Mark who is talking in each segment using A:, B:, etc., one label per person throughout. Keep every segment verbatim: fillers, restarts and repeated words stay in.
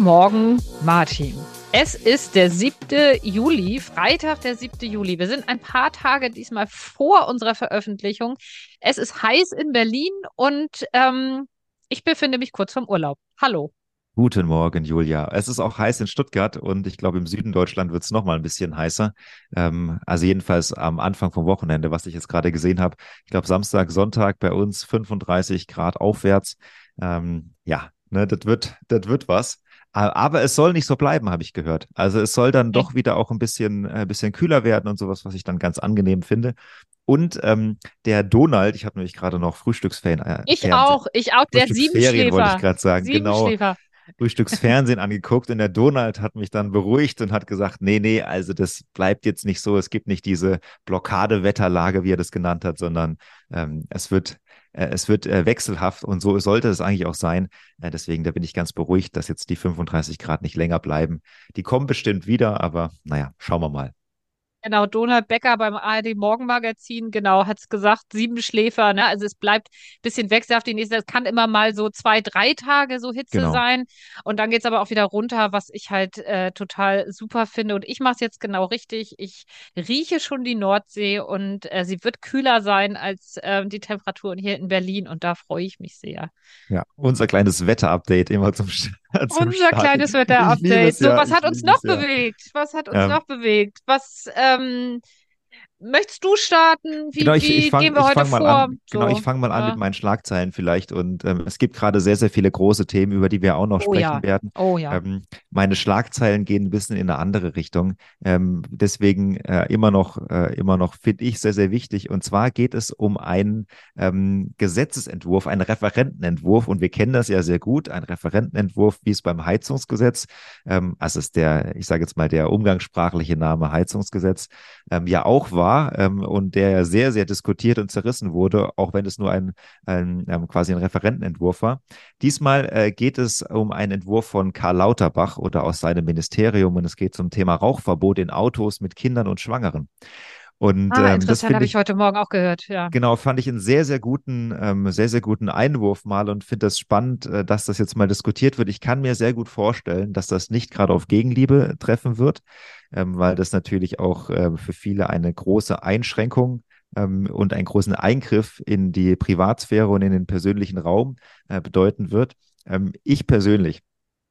A: Morgen, Martin. Es ist der siebte Juli, Freitag, der siebte Juli. Wir sind ein paar Tage diesmal vor unserer Veröffentlichung. Es ist heiß in Berlin und ähm, ich befinde mich kurz vorm Urlaub. Hallo.
B: Guten Morgen, Julia. Es ist auch heiß in Stuttgart und ich glaube, im Süden Deutschland wird es noch mal ein bisschen heißer. Ähm, also jedenfalls am Anfang vom Wochenende, was ich jetzt gerade gesehen habe. Ich glaube, Samstag, Sonntag bei uns fünfunddreißig Grad aufwärts. Ähm, ja, ne, das wird, das wird was. A- Aber es soll nicht so bleiben, habe ich gehört. Also es soll dann
A: Okay.
B: doch wieder auch ein bisschen, äh, bisschen kühler werden und sowas, was ich dann ganz angenehm finde. Und ähm, der Donald, ich habe nämlich gerade noch Frühstücksferien, äh,
A: Ich
B: Fernsehen,
A: auch, ich auch, der
B: Frühstücksferien wollte ich
A: Siebenschläfer.
B: gerade sagen, genau.
A: Siebenschläfer.
B: Frühstücksfernsehen angeguckt und der Donald hat mich dann beruhigt und hat gesagt, nee, nee, also das bleibt jetzt nicht so, es gibt nicht diese Blockadewetterlage, wie er das genannt hat, sondern ähm, es wird, äh, es wird äh, wechselhaft und so sollte es eigentlich auch sein. Äh, deswegen, da bin ich ganz beruhigt, dass jetzt die fünfunddreißig Grad nicht länger bleiben. Die kommen bestimmt wieder, aber naja, schauen wir mal.
A: Genau, Donald Becker beim A R D Morgenmagazin, genau, hat es gesagt, Siebenschläfer, ne? Also es bleibt ein bisschen wechselhaft. Die nächste, es kann immer mal so zwei, drei Tage so Hitze
B: Genau.
A: sein. Und dann geht es aber auch wieder runter, was ich halt äh, total super finde. Und ich mache es jetzt genau richtig. Ich rieche schon die Nordsee und äh, sie wird kühler sein als äh, die Temperaturen hier in Berlin. Und da freue ich mich sehr.
B: Ja, unser kleines Wetter-Update immer zum, St- zum
A: Unser
B: Starten.
A: kleines
B: Ich liebe
A: Wetter-Update.
B: es
A: So,
B: ja,
A: was
B: ich
A: hat uns
B: liebe
A: noch
B: es ja.
A: bewegt? Was hat uns
B: Ähm,
A: noch bewegt? Was, ähm, möchtest du starten?
B: Genau,
A: Wie,
B: ich, ich
A: wie
B: fange
A: gehen wir
B: ich
A: heute
B: fang mal
A: vor?
B: an, genau, ich
A: So,
B: fange mal an mit
A: ja.
B: meinen Schlagzeilen vielleicht. Und ähm, es gibt gerade sehr, sehr viele große Themen, über die wir auch noch
A: Oh
B: sprechen
A: ja,
B: werden.
A: oh ja.
B: Ähm, meine Schlagzeilen gehen ein bisschen in eine andere Richtung. Ähm, deswegen äh, immer noch, äh, immer noch finde ich sehr, sehr wichtig. Und zwar geht es um einen ähm, Gesetzesentwurf, einen Referentenentwurf. Und wir kennen das ja sehr gut, ein Referentenentwurf, wie es beim Heizungsgesetz, ähm, also ist der, ich sage jetzt mal, der umgangssprachliche Name Heizungsgesetz, ähm, ja auch war ähm, und der ja sehr, sehr diskutiert und zerrissen wurde, auch wenn es nur ein, ein ähm, quasi ein Referentenentwurf war. Diesmal äh, geht es um einen Entwurf von Karl Lauterbach oder aus seinem Ministerium und es geht zum Thema Rauchverbot in Autos mit Kindern und Schwangeren. Und
A: Ah,
B: ähm, das
A: interessant,
B: finde
A: habe ich
B: ich
A: heute Morgen auch gehört, ja.
B: Genau, fand ich einen sehr, sehr guten, ähm, sehr, sehr guten Einwurf mal und finde das spannend, äh, dass das jetzt mal diskutiert wird. Ich kann mir sehr gut vorstellen, dass das nicht gerade auf Gegenliebe treffen wird, ähm, weil das natürlich auch äh, für viele eine große Einschränkung ähm, und einen großen Eingriff in die Privatsphäre und in den persönlichen Raum äh, bedeuten wird. Ähm, ich persönlich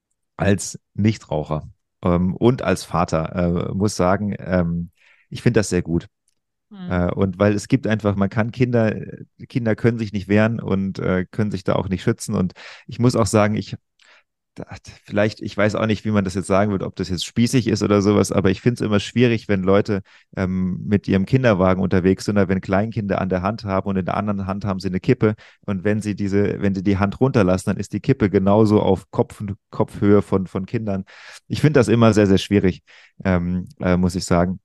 B: als Nichtraucher ähm, und als Vater äh, muss sagen, ähm, ich finde das sehr gut.
A: Hm.
B: Äh, und weil es gibt einfach, man kann Kinder, Kinder können sich nicht wehren und äh, können sich da auch nicht schützen. Und ich muss auch sagen, ich da- vielleicht, ich weiß auch nicht, wie man das jetzt sagen wird, ob das jetzt spießig ist oder sowas, aber ich finde es immer schwierig, wenn Leute ähm, mit ihrem Kinderwagen unterwegs sind oder wenn Kleinkinder an der Hand haben und in der anderen Hand haben sie eine Kippe und wenn sie diese, wenn sie die Hand runterlassen, dann ist die Kippe genauso auf Kopf, Kopfhöhe von, von Kindern. Ich finde das immer sehr, sehr schwierig, ähm, äh, muss ich sagen.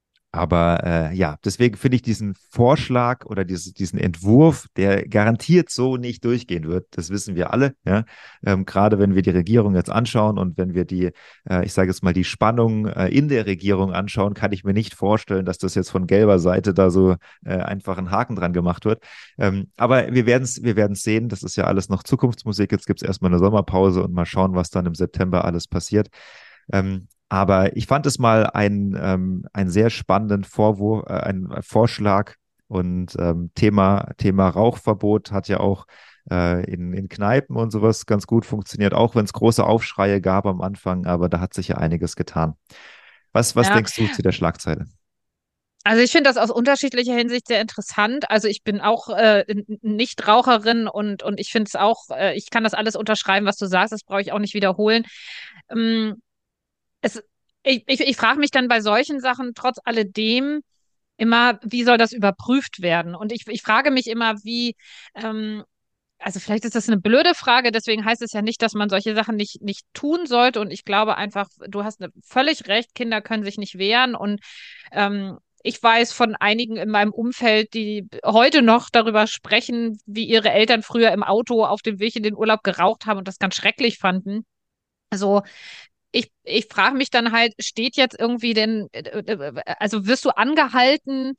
B: Aber äh, ja, deswegen finde ich diesen Vorschlag oder dieses, diesen Entwurf, der garantiert so nicht durchgehen wird, das wissen wir alle, ja. Ähm, gerade wenn wir die Regierung jetzt anschauen und wenn wir die, äh, ich sage jetzt mal, die Spannung äh, in der Regierung anschauen, kann ich mir nicht vorstellen, dass das jetzt von gelber Seite da so äh, einfach ein Haken dran gemacht wird. Ähm, aber wir werden es, wir werden es sehen. Das ist ja alles noch Zukunftsmusik. Jetzt gibt es erstmal eine Sommerpause und mal schauen, was dann im September alles passiert. Ähm, aber ich fand es mal einen, ähm, einen sehr spannenden Vorwurf, äh, einen Vorschlag und ähm, Thema, Thema Rauchverbot hat ja auch äh, in, in Kneipen und sowas ganz gut funktioniert, auch wenn es große Aufschreie gab am Anfang, aber da hat sich ja einiges getan. Was, was
A: Ja,
B: denkst du zu der Schlagzeile?
A: also ich finde das aus unterschiedlicher Hinsicht sehr interessant. Also ich bin auch äh, n- Nichtraucherin und, und ich finde es auch, äh, ich kann das alles unterschreiben, was du sagst, das brauche ich auch nicht wiederholen. Ähm, es, ich ich, ich frage mich dann bei solchen Sachen trotz alledem immer, wie soll das überprüft werden? Und ich, ich frage mich immer, wie, ähm, also vielleicht ist das eine blöde Frage, deswegen heißt es ja nicht, dass man solche Sachen nicht, nicht tun sollte. Und ich glaube einfach, du hast ne- völlig recht, Kinder können sich nicht wehren. Und ähm, ich weiß von einigen in meinem Umfeld, die heute noch darüber sprechen, wie ihre Eltern früher im Auto auf dem Weg in den Urlaub geraucht haben und das ganz schrecklich fanden. Also ich, ich frage mich dann halt, steht jetzt irgendwie denn, äh, äh, also wirst du angehalten,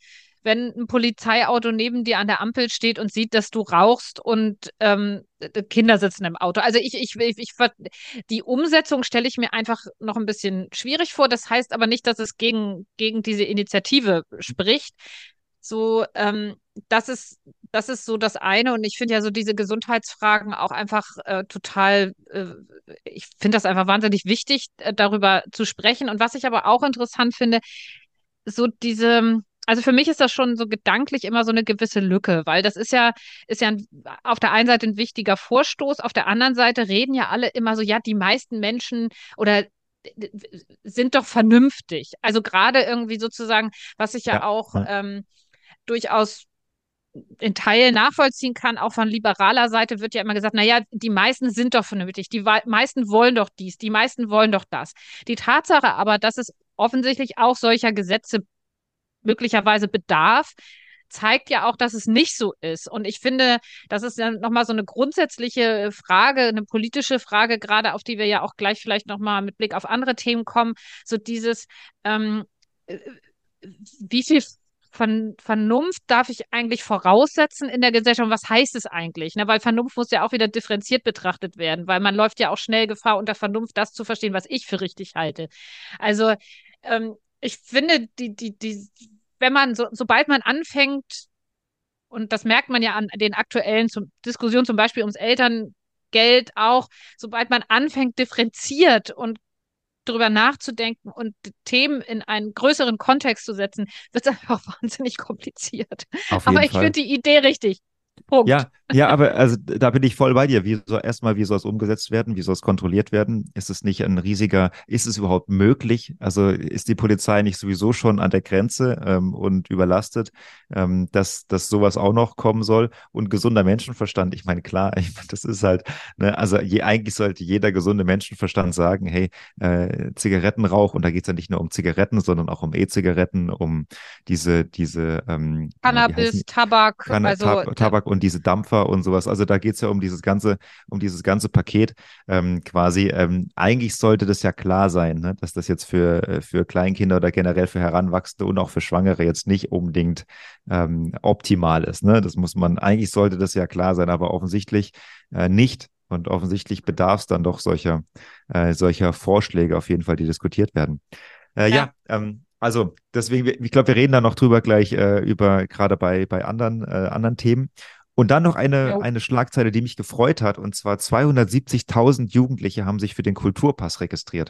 A: wenn ein Polizeiauto neben dir an der Ampel steht und sieht, dass du rauchst und ähm, Kinder sitzen im Auto. Also ich, ich, ich, ich, die Umsetzung stelle ich mir einfach noch ein bisschen schwierig vor. Das heißt aber nicht, dass es gegen, gegen diese Initiative spricht. So, ähm, das ist, das ist so das eine. Und ich finde ja so diese Gesundheitsfragen auch einfach äh, total, äh, ich finde das einfach wahnsinnig wichtig, äh, darüber zu sprechen. Und was ich aber auch interessant finde, so diese, also für mich ist das schon so gedanklich immer so eine gewisse Lücke, weil das ist ja, ist ja ein, auf der einen Seite ein wichtiger Vorstoß, auf der anderen Seite reden ja alle immer so, ja, die meisten Menschen oder sind doch vernünftig. Also gerade irgendwie sozusagen, was ich ja
B: Ja,
A: auch
B: ja,
A: ähm, durchaus in Teilen nachvollziehen kann, auch von liberaler Seite wird ja immer gesagt, naja, die meisten sind doch vernünftig, die meisten wollen doch dies, die meisten wollen doch das. Die Tatsache aber, dass es offensichtlich auch solcher Gesetze möglicherweise bedarf, zeigt ja auch, dass es nicht so ist. Und ich finde, das ist ja nochmal so eine grundsätzliche Frage, eine politische Frage, gerade auf die wir ja auch gleich vielleicht nochmal mit Blick auf andere Themen kommen. So dieses, ähm, wie viel Ver Vernunft darf ich eigentlich voraussetzen in der Gesellschaft? Und was heißt es eigentlich? Ne? Weil Vernunft muss ja auch wieder differenziert betrachtet werden, weil man läuft ja auch schnell Gefahr, unter Vernunft das zu verstehen, was ich für richtig halte. Also ähm, ich finde, die, die, die, wenn man, so, sobald man anfängt, und das merkt man ja an den aktuellen zum, Diskussionen, zum Beispiel ums Elterngeld auch, sobald man anfängt, differenziert und drüber nachzudenken und Themen in einen größeren Kontext zu setzen, wird es einfach wahnsinnig kompliziert.
B: auf
A: Aber
B: jeden
A: ich finde
B: Fall.
A: die Idee richtig. Punkt.
B: Ja, ja, aber also da bin ich voll bei dir. Wie soll erstmal, wie soll es umgesetzt werden? Wie soll es kontrolliert werden? Ist es nicht ein riesiger, ist es überhaupt möglich? Also ist die Polizei nicht sowieso schon an der Grenze ähm, und überlastet, ähm, dass, dass sowas auch noch kommen soll? Und gesunder Menschenverstand, ich meine, klar, ich meine, das ist halt, ne, also je, eigentlich sollte jeder gesunde Menschenverstand sagen, hey, äh, Zigarettenrauch, und da geht es ja nicht nur um Zigaretten, sondern auch um E-Zigaretten, um diese, diese, ähm, äh, wie heißen
A: Cannabis, Tabak,
B: Kann,
A: also
B: Tab
A: da,
B: Tabak und diese Dampfer und sowas. Also da geht es ja um dieses ganze, um dieses ganze Paket ähm, quasi. Ähm, eigentlich sollte das ja klar sein, ne? Dass das jetzt für, äh, für Kleinkinder oder generell für Heranwachsende und auch für Schwangere jetzt nicht unbedingt ähm, optimal ist. Ne? Das muss man, eigentlich sollte das ja klar sein, aber offensichtlich äh, nicht. Und offensichtlich bedarf es dann doch solcher, äh, solcher Vorschläge auf jeden Fall, die diskutiert werden. Äh,
A: ja,
B: ja, ähm, also deswegen, ich glaube, wir reden da noch drüber gleich äh, über gerade bei, bei anderen, äh, anderen Themen. Und dann noch eine,
A: jo.
B: eine Schlagzeile, die mich gefreut hat, und zwar zweihundertsiebzigtausend Jugendliche haben sich für den Kulturpass registriert.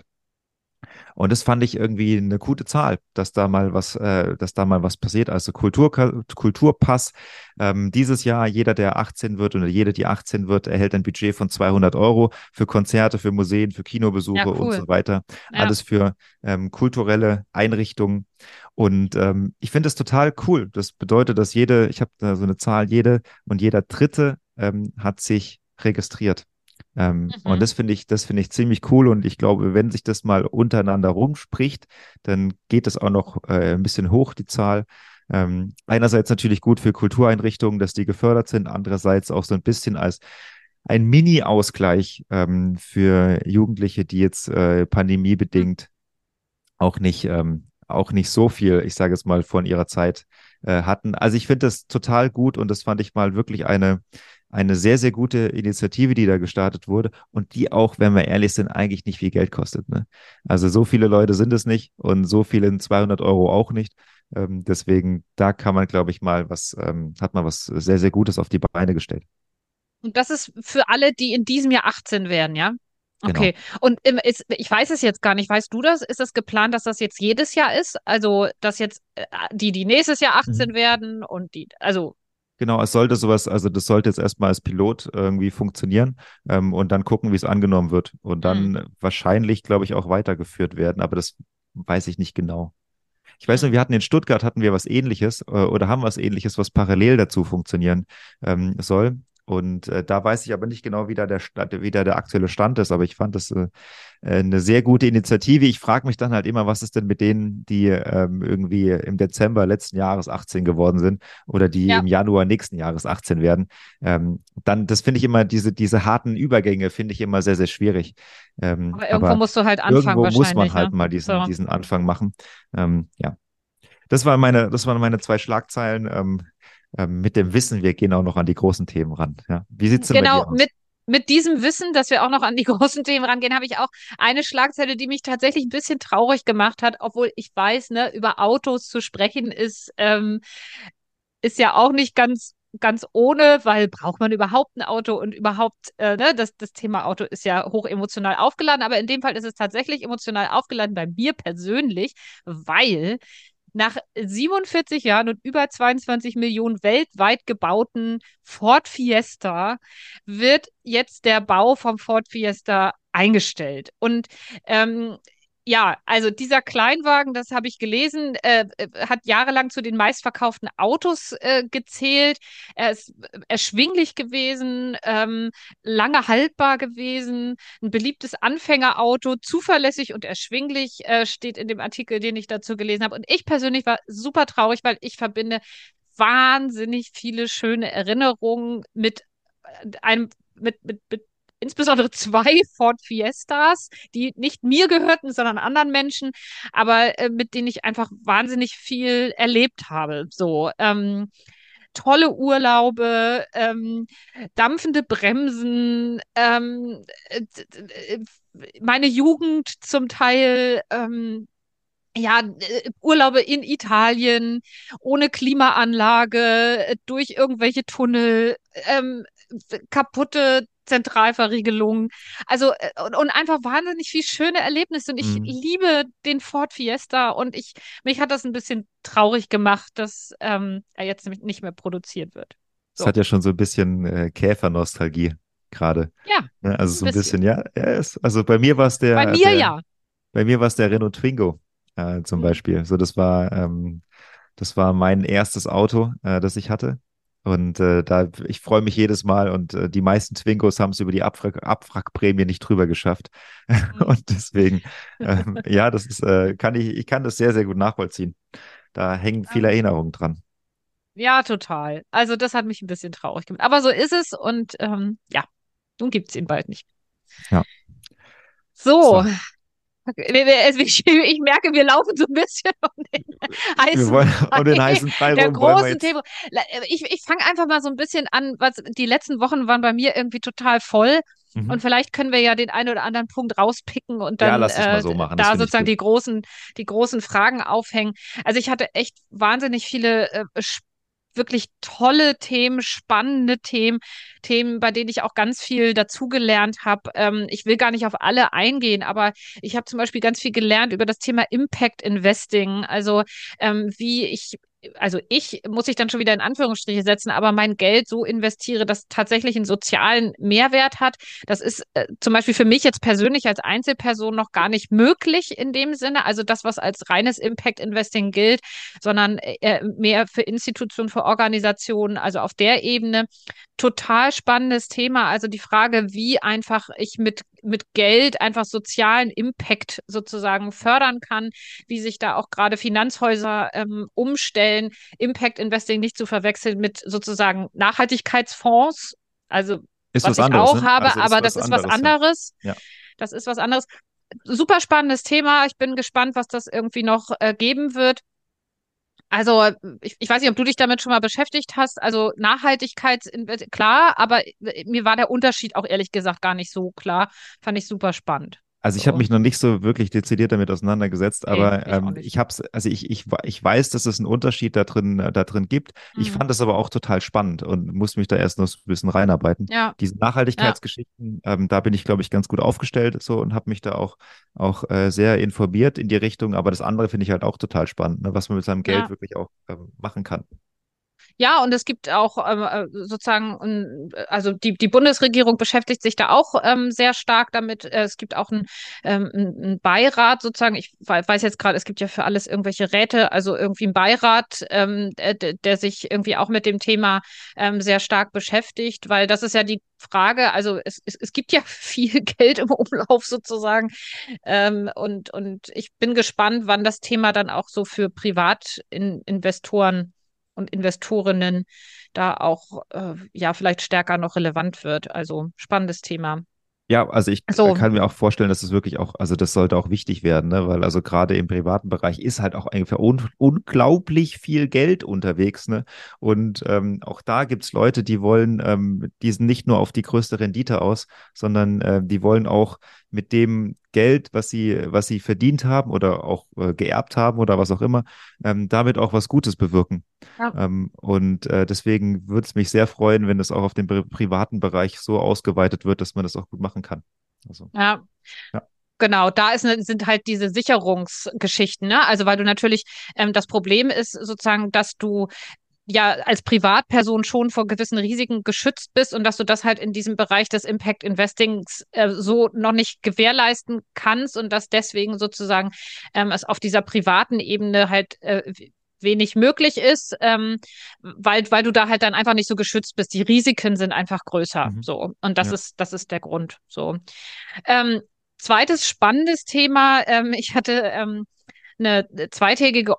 B: Und das fand ich irgendwie eine gute Zahl, dass da mal was, äh, dass da mal was passiert. Also Kultur, Kulturpass. Ähm, dieses Jahr, jeder, der achtzehn wird oder jede, die achtzehn wird, erhält ein Budget von zweihundert Euro für Konzerte, für Museen, für
A: Ja,
B: Kinobesuche und
A: cool.
B: so weiter.
A: Ja.
B: Alles für ähm, kulturelle Einrichtungen. Und ähm, ich finde das total cool. Das bedeutet, dass jede, ich habe da so eine Zahl, jede und jeder Dritte ähm, hat sich registriert. Ähm, und
A: Mhm.
B: das finde ich, das finde ich ziemlich cool. Und ich glaube, wenn sich das mal untereinander rumspricht, dann geht es auch noch äh, ein bisschen hoch, die Zahl. Ähm, einerseits natürlich gut für Kultureinrichtungen, dass die gefördert sind, andererseits auch so ein bisschen als ein Mini-Ausgleich ähm, für Jugendliche, die jetzt äh, pandemiebedingt auch nicht, ähm, auch nicht so viel, ich sage es mal, von ihrer Zeit äh, hatten. Also ich finde das total gut, und das fand ich mal wirklich eine, eine sehr, sehr gute Initiative, die da gestartet wurde, und die auch, wenn wir ehrlich sind, eigentlich nicht viel Geld kostet. Ne? Also so viele Leute sind es nicht, und so viele zweihundert Euro auch nicht. Ähm, deswegen, da kann man, glaube ich, mal was, ähm, hat man was sehr, sehr Gutes auf die Beine gestellt.
A: Und das ist für alle, die in diesem Jahr achtzehn werden, ja?
B: Genau.
A: Okay. Und im, ist, ich weiß es jetzt gar nicht. Weißt du das? Ist es geplant, dass das jetzt jedes Jahr ist? Also, dass jetzt äh, die, die nächstes Jahr achtzehn
B: Mhm.
A: werden und die, also,
B: Genau, es sollte sowas, also das sollte jetzt erstmal als Pilot irgendwie funktionieren, ähm, und dann gucken, wie es angenommen wird. Und
A: hm,
B: dann wahrscheinlich, glaube ich, auch weitergeführt werden, aber das weiß ich nicht genau. Ich weiß nur,
A: hm.
B: wir hatten in Stuttgart hatten wir was Ähnliches äh, oder haben was Ähnliches, was parallel dazu funktionieren ähm, soll. Und äh, da weiß ich aber nicht genau, wie da der, Sta- wie da der aktuelle Stand ist. Aber ich fand das äh, äh, eine sehr gute Initiative. Ich frage mich dann halt immer, was ist denn mit denen, die ähm, irgendwie im Dezember letzten Jahres achtzehn geworden sind oder die
A: Ja,
B: im Januar nächsten Jahres achtzehn werden. Ähm, dann, das finde ich immer, diese, diese harten Übergänge finde ich immer sehr, sehr schwierig. Ähm,
A: aber irgendwo
B: aber
A: musst du halt anfangen,
B: irgendwo muss man
A: wahrscheinlich,
B: halt
A: ne?
B: mal diesen,
A: So.
B: diesen Anfang machen. Ähm, ja. Das waren meine, das waren meine zwei Schlagzeilen ähm, ähm, mit dem Wissen, wir gehen auch noch an die großen Themen ran. Ja. Wie sieht's denn bei
A: Genau,
B: dir aus?
A: mit, mit diesem Wissen, dass wir auch noch an die großen Themen rangehen, habe ich auch eine Schlagzeile, die mich tatsächlich ein bisschen traurig gemacht hat, obwohl ich weiß, ne, über Autos zu sprechen ist, ähm, ist ja auch nicht ganz, ganz ohne, weil braucht man überhaupt ein Auto und überhaupt, äh, ne, das, das Thema Auto ist ja hoch emotional aufgeladen, aber in dem Fall ist es tatsächlich emotional aufgeladen bei mir persönlich, weil nach siebenundvierzig Jahren und über zweiundzwanzig Millionen weltweit gebauten Ford Fiesta wird jetzt der Bau vom Ford Fiesta eingestellt. Und ähm, ja, also dieser Kleinwagen, das habe ich gelesen, äh, äh, hat jahrelang zu den meistverkauften Autos äh, gezählt. Er ist erschwinglich gewesen, ähm, lange haltbar gewesen, ein beliebtes Anfängerauto, zuverlässig und erschwinglich, äh, steht in dem Artikel, den ich dazu gelesen habe. Und ich persönlich war super traurig, weil ich verbinde wahnsinnig viele schöne Erinnerungen mit äh, einem, mit, mit, mit insbesondere zwei Ford Fiestas, die nicht mir gehörten, sondern anderen Menschen, aber äh, mit denen ich einfach wahnsinnig viel erlebt habe. So, ähm, tolle Urlaube, ähm, dampfende Bremsen, ähm, äh, äh, meine Jugend zum Teil, ähm, ja, äh, Urlaube in Italien, ohne Klimaanlage, äh, durch irgendwelche Tunnel, ähm, kaputte Zentralverriegelungen. Also, äh, und, und einfach wahnsinnig viel schöne Erlebnisse. Und ich
B: Mhm.
A: liebe den Ford Fiesta und ich, mich hat das ein bisschen traurig gemacht, dass ähm, er jetzt nämlich nicht mehr produziert wird.
B: Es
A: So.
B: hat ja schon so ein bisschen äh, Käfernostalgie gerade.
A: Ja,
B: Ne? Also
A: ein
B: so ein
A: bisschen.
B: bisschen, ja. Ja, es, also bei mir war es
A: Bei
B: der,
A: mir
B: der,
A: ja.
B: bei mir war es der Renault Twingo äh, zum
A: Hm.
B: Beispiel. So, das war, ähm, das war mein erstes Auto, äh, das ich hatte. Und äh, da, ich freue mich jedes Mal und äh, die meisten Twingos haben es über die Abwrack Abwrackprämie nicht drüber geschafft.
A: Hm.
B: Und deswegen, ähm, ja, das ist, äh, kann ich, ich kann das sehr, sehr gut nachvollziehen. Da hängen viele
A: Ähm,
B: Erinnerungen dran.
A: Ja, total. Also das hat mich ein bisschen traurig gemacht. Aber so ist es und ähm, ja, nun gibt es ihn bald nicht.
B: Ja.
A: So,
B: So.
A: wir- wir- also ich, ich merke, wir laufen so ein bisschen um den
B: Wir
A: heißen
B: wollen um den
A: Brei
B: heißen Brei
A: der
B: rum, wollen wir
A: großen
B: jetzt.
A: Themen. Ich, ich fange einfach mal so ein bisschen an, was die letzten Wochen waren bei mir irgendwie total voll. Und
B: Mhm.
A: vielleicht können wir ja den einen oder anderen Punkt rauspicken und
B: Ja,
A: dann
B: lass es mal
A: äh,
B: so machen, das
A: da
B: finde ich
A: sozusagen
B: gut.
A: die großen, die großen Fragen aufhängen. Also ich hatte echt wahnsinnig viele äh, wirklich tolle Themen, spannende Themen, Themen, bei denen ich auch ganz viel dazugelernt habe. Ähm, ich will gar nicht auf alle eingehen, aber ich habe zum Beispiel ganz viel gelernt über das Thema Impact Investing, also ähm, wie ich also ich muss ich dann schon wieder in Anführungsstriche setzen, aber mein Geld so investiere, dass tatsächlich einen sozialen Mehrwert hat. Das ist äh, zum Beispiel für mich jetzt persönlich als Einzelperson noch gar nicht möglich in dem Sinne. Also das, was als reines Impact Investing gilt, sondern äh, mehr für Institutionen, für Organisationen, also auf der Ebene. Total spannendes Thema. Also die Frage, wie einfach ich mit, mit Geld einfach sozialen Impact sozusagen fördern kann, wie sich da auch gerade Finanzhäuser ähm, umstellen, Impact Investing nicht zu verwechseln mit sozusagen Nachhaltigkeitsfonds. Also
B: Ist
A: was
B: was
A: ich
B: anderes,
A: auch
B: ne?
A: habe,
B: Also ist
A: aber
B: was
A: das ist was
B: anderes, ja.
A: anderes.
B: Ja.
A: Das ist was anderes. Super spannendes Thema. Ich bin gespannt, was das irgendwie noch äh, geben wird. Also, ich, ich weiß nicht, ob du dich damit schon mal beschäftigt hast. Also, Nachhaltigkeit, klar, aber mir war der Unterschied auch ehrlich gesagt gar nicht so klar. Fand ich super spannend.
B: Also ich habe
A: So,
B: mich noch nicht so wirklich dezidiert damit auseinandergesetzt,
A: nee,
B: aber
A: ich auch
B: ähm,
A: nicht.
B: ich hab's, also ich, ich, ich weiß, dass es einen Unterschied da drin, äh, da drin gibt. Ich
A: Hm.
B: fand es aber auch total spannend und muss mich da erst noch so ein bisschen reinarbeiten.
A: Ja,
B: Diese
A: ja,
B: Nachhaltigkeitsgeschichten, ähm, da bin ich, glaube ich, ganz gut aufgestellt so und habe mich da auch, auch äh, sehr informiert in die Richtung. Aber das andere finde ich halt auch total spannend, ne, was man mit seinem Geld
A: ja.
B: wirklich auch ähm, machen kann.
A: Ja, und es gibt auch ähm, äh, sozusagen, ähm, also die, die Bundesregierung beschäftigt sich da auch ähm, sehr stark damit. Äh, Es gibt auch einen, ähm, einen einen Beirat sozusagen. Ich wei- weiß jetzt gerade, es gibt ja für alles irgendwelche Räte, also irgendwie einen Beirat, ähm, der, der sich irgendwie auch mit dem Thema ähm, sehr stark beschäftigt, weil das ist ja die Frage, also es, es, es gibt ja viel Geld im Umlauf sozusagen. Ähm, und, und ich bin gespannt, wann das Thema dann auch so für Privatinvestoren und Investorinnen da auch äh, ja vielleicht stärker noch relevant wird. Also spannendes Thema.
B: Ja, also ich äh,
A: So,
B: kann mir auch vorstellen, dass es wirklich auch, also das sollte auch wichtig werden, ne? Weil also gerade im privaten Bereich ist halt auch ungefähr un unglaublich viel Geld unterwegs, ne? Und ähm, auch da gibt es Leute, die wollen, ähm, die sind nicht nur auf die größte Rendite aus, sondern äh, die wollen auch mit dem Geld, was sie, was sie verdient haben oder auch äh, geerbt haben oder was auch immer, ähm, damit auch was Gutes bewirken.
A: ja,
B: Ähm, und äh, deswegen würde es mich sehr freuen, wenn es auch auf den pri- privaten Bereich so ausgeweitet wird, dass man das auch gut machen kann. Also,
A: ja.
B: ja.
A: Genau, da ist, ne- sind halt diese Sicherungsgeschichten, ne? Also weil du natürlich, ähm, das Problem ist sozusagen, dass du ja als Privatperson schon vor gewissen Risiken geschützt bist und dass du das halt in diesem Bereich des Impact Investings äh, so noch nicht gewährleisten kannst und dass deswegen sozusagen ähm, es auf dieser privaten Ebene halt äh, wenig möglich ist, ähm, weil, weil du da halt dann einfach nicht so geschützt bist. Die Risiken sind einfach größer.
B: Mhm.
A: So. Und das
B: Ja.
A: ist, das ist der Grund. So. Ähm, zweites spannendes Thema. Ähm, ich hatte ähm, eine zweitägige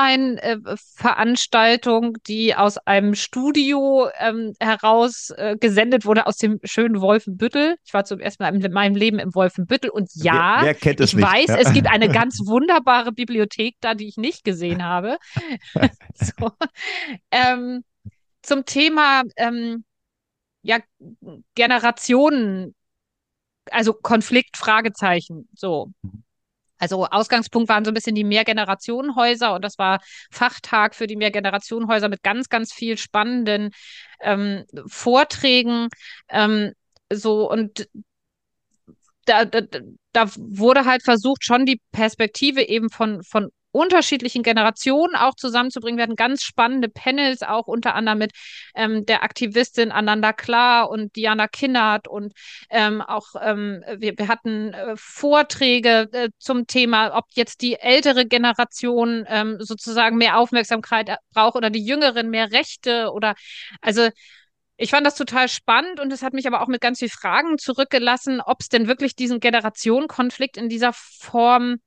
A: Online-Veranstaltung, die aus einem Studio ähm, heraus äh, gesendet wurde aus dem schönen Wolfenbüttel. Ich war zum ersten Mal in meinem Leben im Wolfenbüttel und
B: Wer,
A: ja,
B: wer kennt es
A: ich
B: nicht?
A: weiß,
B: Ja.
A: es gibt eine ganz wunderbare Bibliothek da, die ich nicht gesehen habe. So. Ähm, zum Thema ähm, ja, Generationen, also Konflikt, Fragezeichen, so. Also Ausgangspunkt waren so ein bisschen die Mehrgenerationenhäuser und das war Fachtag für die Mehrgenerationenhäuser mit ganz, ganz viel spannenden ähm, Vorträgen. Ähm, so und da, da, da wurde halt versucht, schon die Perspektive eben von, von unterschiedlichen Generationen auch zusammenzubringen. Wir hatten ganz spannende Panels, auch unter anderem mit ähm, der Aktivistin Ananda Klar und Diana Kinnert und ähm, auch ähm, wir, wir hatten äh, Vorträge äh, zum Thema, ob jetzt die ältere Generation ähm, sozusagen mehr Aufmerksamkeit braucht oder die Jüngeren mehr Rechte oder also ich fand das total spannend und es hat mich aber auch mit ganz vielen Fragen zurückgelassen, ob es denn wirklich diesen Generationenkonflikt in dieser Form,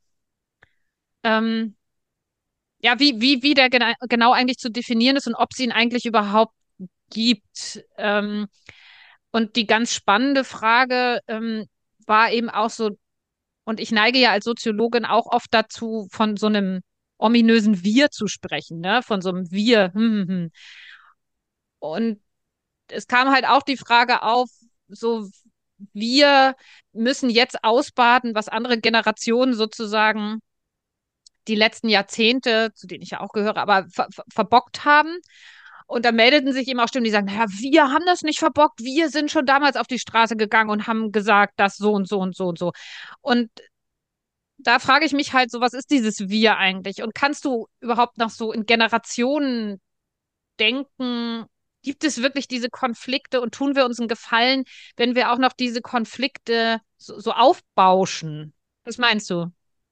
A: ähm, ja, wie, wie, wie der gena genau eigentlich zu definieren ist und ob es ihn eigentlich überhaupt gibt. Ähm, und die ganz spannende Frage ähm, war eben auch so, und ich neige ja als Soziologin auch oft dazu, von so einem ominösen Wir zu sprechen, ne? Von so einem Wir. Hm, hm, hm. Und es kam halt auch die Frage auf, so wir müssen jetzt ausbaden, was andere Generationen sozusagen die letzten Jahrzehnte, zu denen ich ja auch gehöre, aber ver ver verbockt haben. Und da meldeten sich eben auch Stimmen, die sagen, ja, wir haben das nicht verbockt, wir sind schon damals auf die Straße gegangen und haben gesagt, das so und so und so und so. Und da frage ich mich halt so, was ist dieses Wir eigentlich? Und kannst du überhaupt noch so in Generationen denken, gibt es wirklich diese Konflikte und tun wir uns einen Gefallen, wenn wir auch noch diese Konflikte so, so aufbauschen? Was meinst du?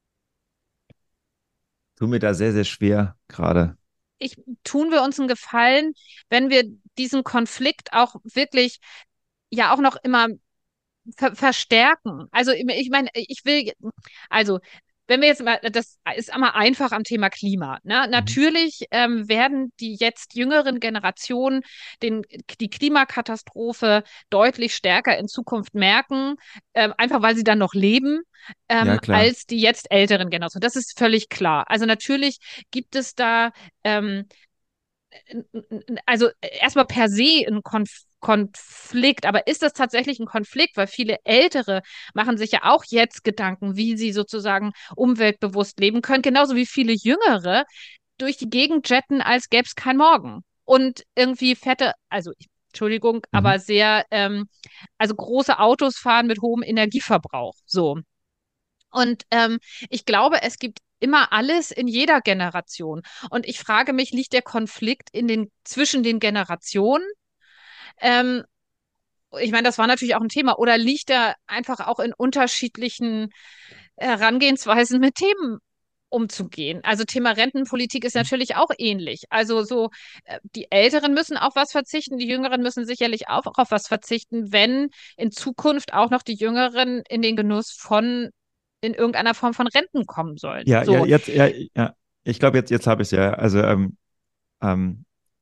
B: Tut mir da sehr, sehr schwer gerade.
A: Ich, tun wir uns einen Gefallen, wenn wir diesen Konflikt auch wirklich ja auch noch immer ver verstärken. Also ich ich meine, ich will, also wenn wir jetzt mal, das ist immer einfach am Thema Klima. Ne?
B: Mhm.
A: Natürlich ähm, werden die jetzt jüngeren Generationen den, die Klimakatastrophe deutlich stärker in Zukunft merken, ähm, einfach weil sie dann noch leben,
B: Ja,
A: ähm,
B: klar.
A: als die jetzt älteren Generationen. Das ist völlig klar. Also natürlich gibt es da ähm, also erstmal per se ein Konf Konflikt, aber ist das tatsächlich ein Konflikt? Weil viele Ältere machen sich ja auch jetzt Gedanken, wie sie sozusagen umweltbewusst leben können, genauso wie viele Jüngere durch die Gegend jetten, als gäbe es kein Morgen. Und irgendwie fette, also Entschuldigung,
B: Mhm.
A: aber sehr, ähm, also große Autos fahren mit hohem Energieverbrauch. So. Und ähm, ich glaube, es gibt immer alles in jeder Generation. Und ich frage mich, liegt der Konflikt in den, zwischen den Generationen? Ähm, ich meine, das war natürlich auch ein Thema. Oder liegt er einfach auch in unterschiedlichen Herangehensweisen mit Themen umzugehen? Also Thema Rentenpolitik ist natürlich auch ähnlich. Also so, äh, die Älteren müssen auf was verzichten, die Jüngeren müssen sicherlich auch auf was verzichten, wenn in Zukunft auch noch die Jüngeren in den Genuss von in irgendeiner Form von Renten kommen sollen.
B: Ja, ja,
A: So,
B: jetzt, ja, ja. Ich glaube, jetzt, jetzt habe ich es ja. Also, ähm, ähm,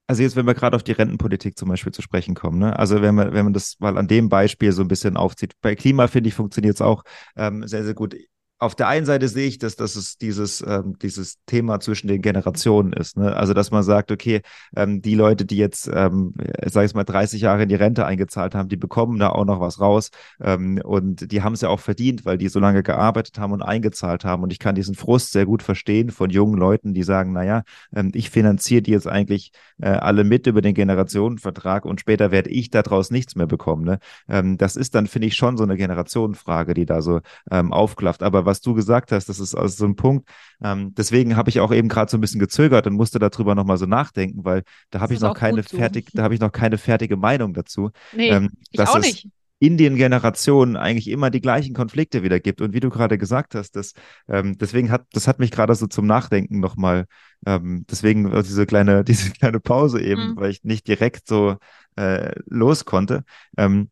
B: Also jetzt, wenn wir gerade auf die Rentenpolitik zum Beispiel zu sprechen kommen, ne? Also wenn man, wenn man das mal an dem Beispiel so ein bisschen aufzieht. Bei Klima, finde ich, funktioniert es auch ähm, sehr, sehr gut. Auf der einen Seite sehe ich, dass, dass es dieses, ähm, dieses Thema zwischen den Generationen ist. Ne? Also dass man sagt, okay, ähm, die Leute, die jetzt, ähm, sag ich mal, dreißig Jahre in die Rente eingezahlt haben, die bekommen da auch noch was raus. Ähm, und die haben es ja auch verdient, weil die so lange gearbeitet haben und eingezahlt haben. Und ich kann diesen Frust sehr gut verstehen von jungen Leuten, die sagen, naja, ähm, ich finanziere die jetzt eigentlich äh, alle mit über den Generationenvertrag und später werde ich daraus nichts mehr bekommen. Ne? Ähm, das ist dann, finde ich, schon so eine Generationenfrage, die da so ähm, aufklafft. Aber was du gesagt hast, das ist also so ein Punkt. Ähm, deswegen habe ich auch eben gerade so ein bisschen gezögert und musste darüber nochmal so nachdenken, weil da
A: Das
B: habe ich
A: ist
B: noch
A: auch
B: keine
A: gut so.
B: fertig, da habe ich noch keine fertige Meinung dazu,
A: Nee,
B: ähm,
A: ich
B: dass
A: auch
B: es
A: nicht.
B: in den Generationen eigentlich immer die gleichen Konflikte wieder gibt. Und wie du gerade gesagt hast, das, ähm, deswegen hat, das hat mich gerade so zum Nachdenken nochmal, ähm, deswegen war diese kleine, diese kleine Pause eben,
A: Hm.
B: weil ich nicht direkt so äh, los konnte. Ähm,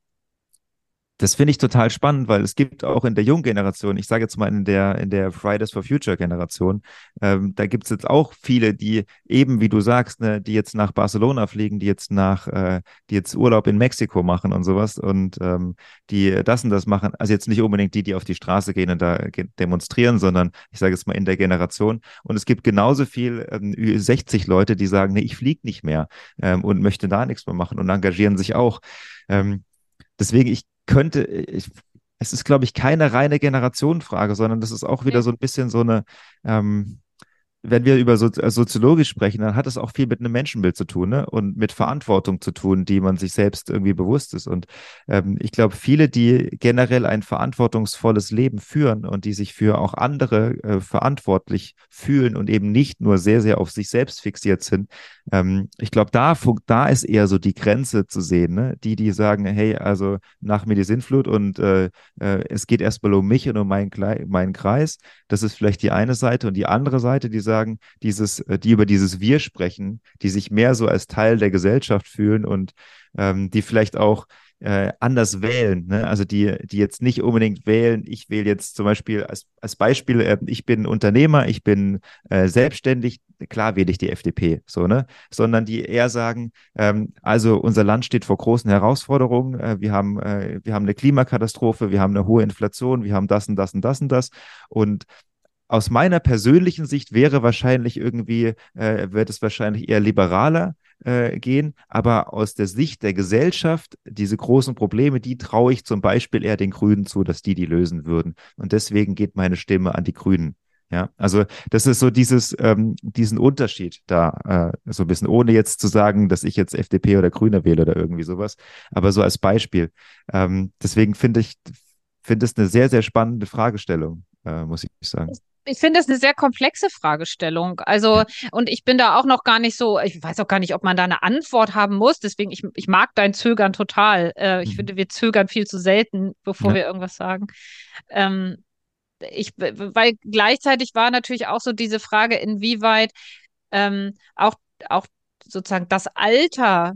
B: Das finde ich total spannend, weil es gibt auch in der jungen Generation, ich sage jetzt mal in der, in der Fridays for Future Generation, ähm, da gibt es jetzt auch viele, die eben, wie du sagst, ne, die jetzt nach Barcelona fliegen, die jetzt nach, äh, die jetzt Urlaub in Mexiko machen und sowas und ähm, die das und das machen. Also jetzt nicht unbedingt die, die auf die Straße gehen und da ge- demonstrieren, sondern ich sage jetzt mal in der Generation. Und es gibt genauso viel ähm, sechzig Leute, die sagen, nee, ich fliege nicht mehr ähm, und möchte da nichts mehr machen und engagieren sich auch. Ähm, Deswegen, ich könnte, ich, es ist, glaube ich, keine reine Generationenfrage, sondern das ist auch wieder
A: Nee.
B: so ein bisschen so eine, ähm, wenn wir über so, äh, soziologisch sprechen, dann hat es auch viel mit einem Menschenbild zu tun, ne? Und mit Verantwortung zu tun, die man sich selbst irgendwie bewusst ist. Und ähm, ich glaube, viele, die generell ein verantwortungsvolles Leben führen und die sich für auch andere äh, verantwortlich fühlen und eben nicht nur sehr, sehr auf sich selbst fixiert sind, ähm, ich glaube, da, fun- da ist eher so die Grenze zu sehen, ne? Die, die sagen, hey, also nach mir die Sintflut und äh, äh, es geht erstmal um mich und um meinen, Klei- meinen Kreis. Das ist vielleicht die eine Seite und die andere Seite, die sagen, dieses, äh, die über dieses Wir sprechen, die sich mehr so als Teil der Gesellschaft fühlen und ähm, die vielleicht auch äh, anders wählen. Ne? Also die, die jetzt nicht unbedingt wählen, ich wähle jetzt zum Beispiel als, als Beispiel, äh, ich bin Unternehmer, ich bin äh, selbstständig, klar wähle ich die F D P, so, ne? Sondern die eher sagen, ähm, also unser Land steht vor großen Herausforderungen, äh, wir haben, äh, wir haben eine Klimakatastrophe, wir haben eine hohe Inflation, wir haben das und das und das und das und aus meiner persönlichen Sicht wäre wahrscheinlich irgendwie, äh, wird es wahrscheinlich eher liberaler äh, gehen, aber aus der Sicht der Gesellschaft, diese großen Probleme, die traue ich zum Beispiel eher den Grünen zu, dass die die lösen würden. Und deswegen geht meine Stimme an die Grünen. Ja, also das ist so dieses, ähm, diesen Unterschied da, äh, so ein bisschen, ohne jetzt zu sagen, dass ich jetzt F D P oder Grüne wähle oder irgendwie sowas, aber so als Beispiel. Ähm, deswegen finde ich, finde es eine sehr, sehr spannende Fragestellung, äh, muss ich sagen.
A: Ich finde das eine sehr komplexe Fragestellung. Also,
B: Ja.
A: und ich bin da auch noch gar nicht so, ich weiß auch gar nicht, ob man da eine Antwort haben muss. Deswegen, ich, ich mag dein Zögern total. Äh, ich
B: Mhm.
A: finde, wir zögern viel zu selten, bevor
B: Ja.
A: wir irgendwas sagen. Ähm, ich, weil gleichzeitig war natürlich auch so diese Frage, inwieweit ähm, auch, auch sozusagen das Alter,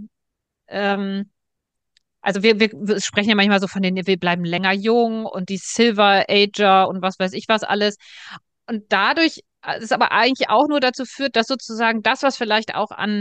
A: ähm, also wir, wir, wir sprechen ja manchmal so von den, wir bleiben länger jung und die Silver Ager und was weiß ich was alles. Und dadurch äh, es aber eigentlich auch nur dazu führt, dass sozusagen das, was vielleicht auch an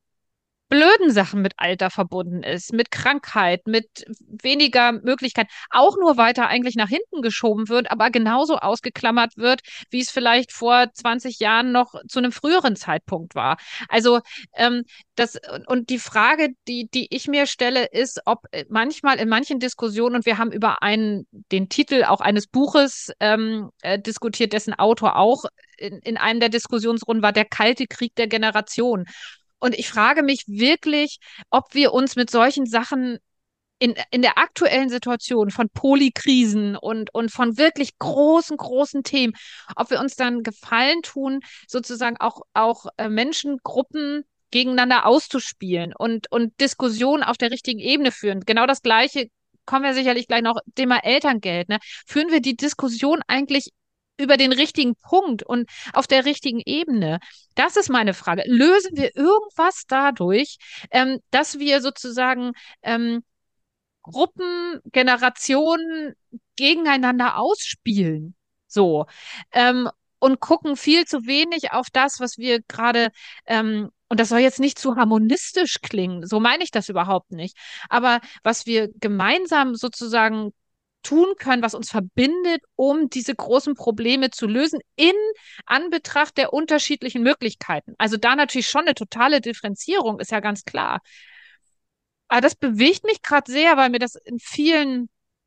A: blöden Sachen mit Alter verbunden ist, mit Krankheit, mit weniger Möglichkeit, auch nur weiter eigentlich nach hinten geschoben wird, aber genauso ausgeklammert wird, wie es vielleicht vor zwanzig Jahren noch zu einem früheren Zeitpunkt war. Also ähm, das und die Frage, die, die ich mir stelle, ist, ob manchmal in manchen Diskussionen, und wir haben über einen, den Titel auch eines Buches ähm, äh, diskutiert, dessen Autor auch in, in einem der Diskussionsrunden war, der Kalte Krieg der Generation. Und ich frage mich wirklich, ob wir uns mit solchen Sachen in, in der aktuellen Situation von Polykrisen und, und von wirklich großen, großen Themen, ob wir uns dann Gefallen tun, sozusagen auch, auch äh, Menschengruppen gegeneinander auszuspielen und, und Diskussionen auf der richtigen Ebene führen. Genau das Gleiche kommen wir sicherlich gleich noch, Thema Elterngeld. Ne? Führen wir die Diskussion eigentlich über den richtigen Punkt und auf der richtigen Ebene? Das ist meine Frage. Lösen wir irgendwas dadurch, ähm, dass wir sozusagen ähm, Gruppen, Generationen gegeneinander ausspielen? So. Ähm, und gucken viel zu wenig auf das, was wir gerade, ähm, und das soll jetzt nicht zu harmonistisch klingen, so meine ich das überhaupt nicht, aber was wir gemeinsam sozusagen tun können, was uns verbindet, um diese großen Probleme zu lösen, in Anbetracht der unterschiedlichen Möglichkeiten. Also da natürlich schon eine totale Differenzierung, ist ja ganz klar. Aber das bewegt mich gerade sehr, weil mir das in vielen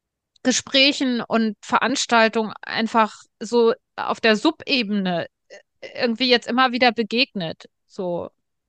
A: Gesprächen und Veranstaltungen einfach so auf der Subebene irgendwie jetzt immer wieder begegnet. So.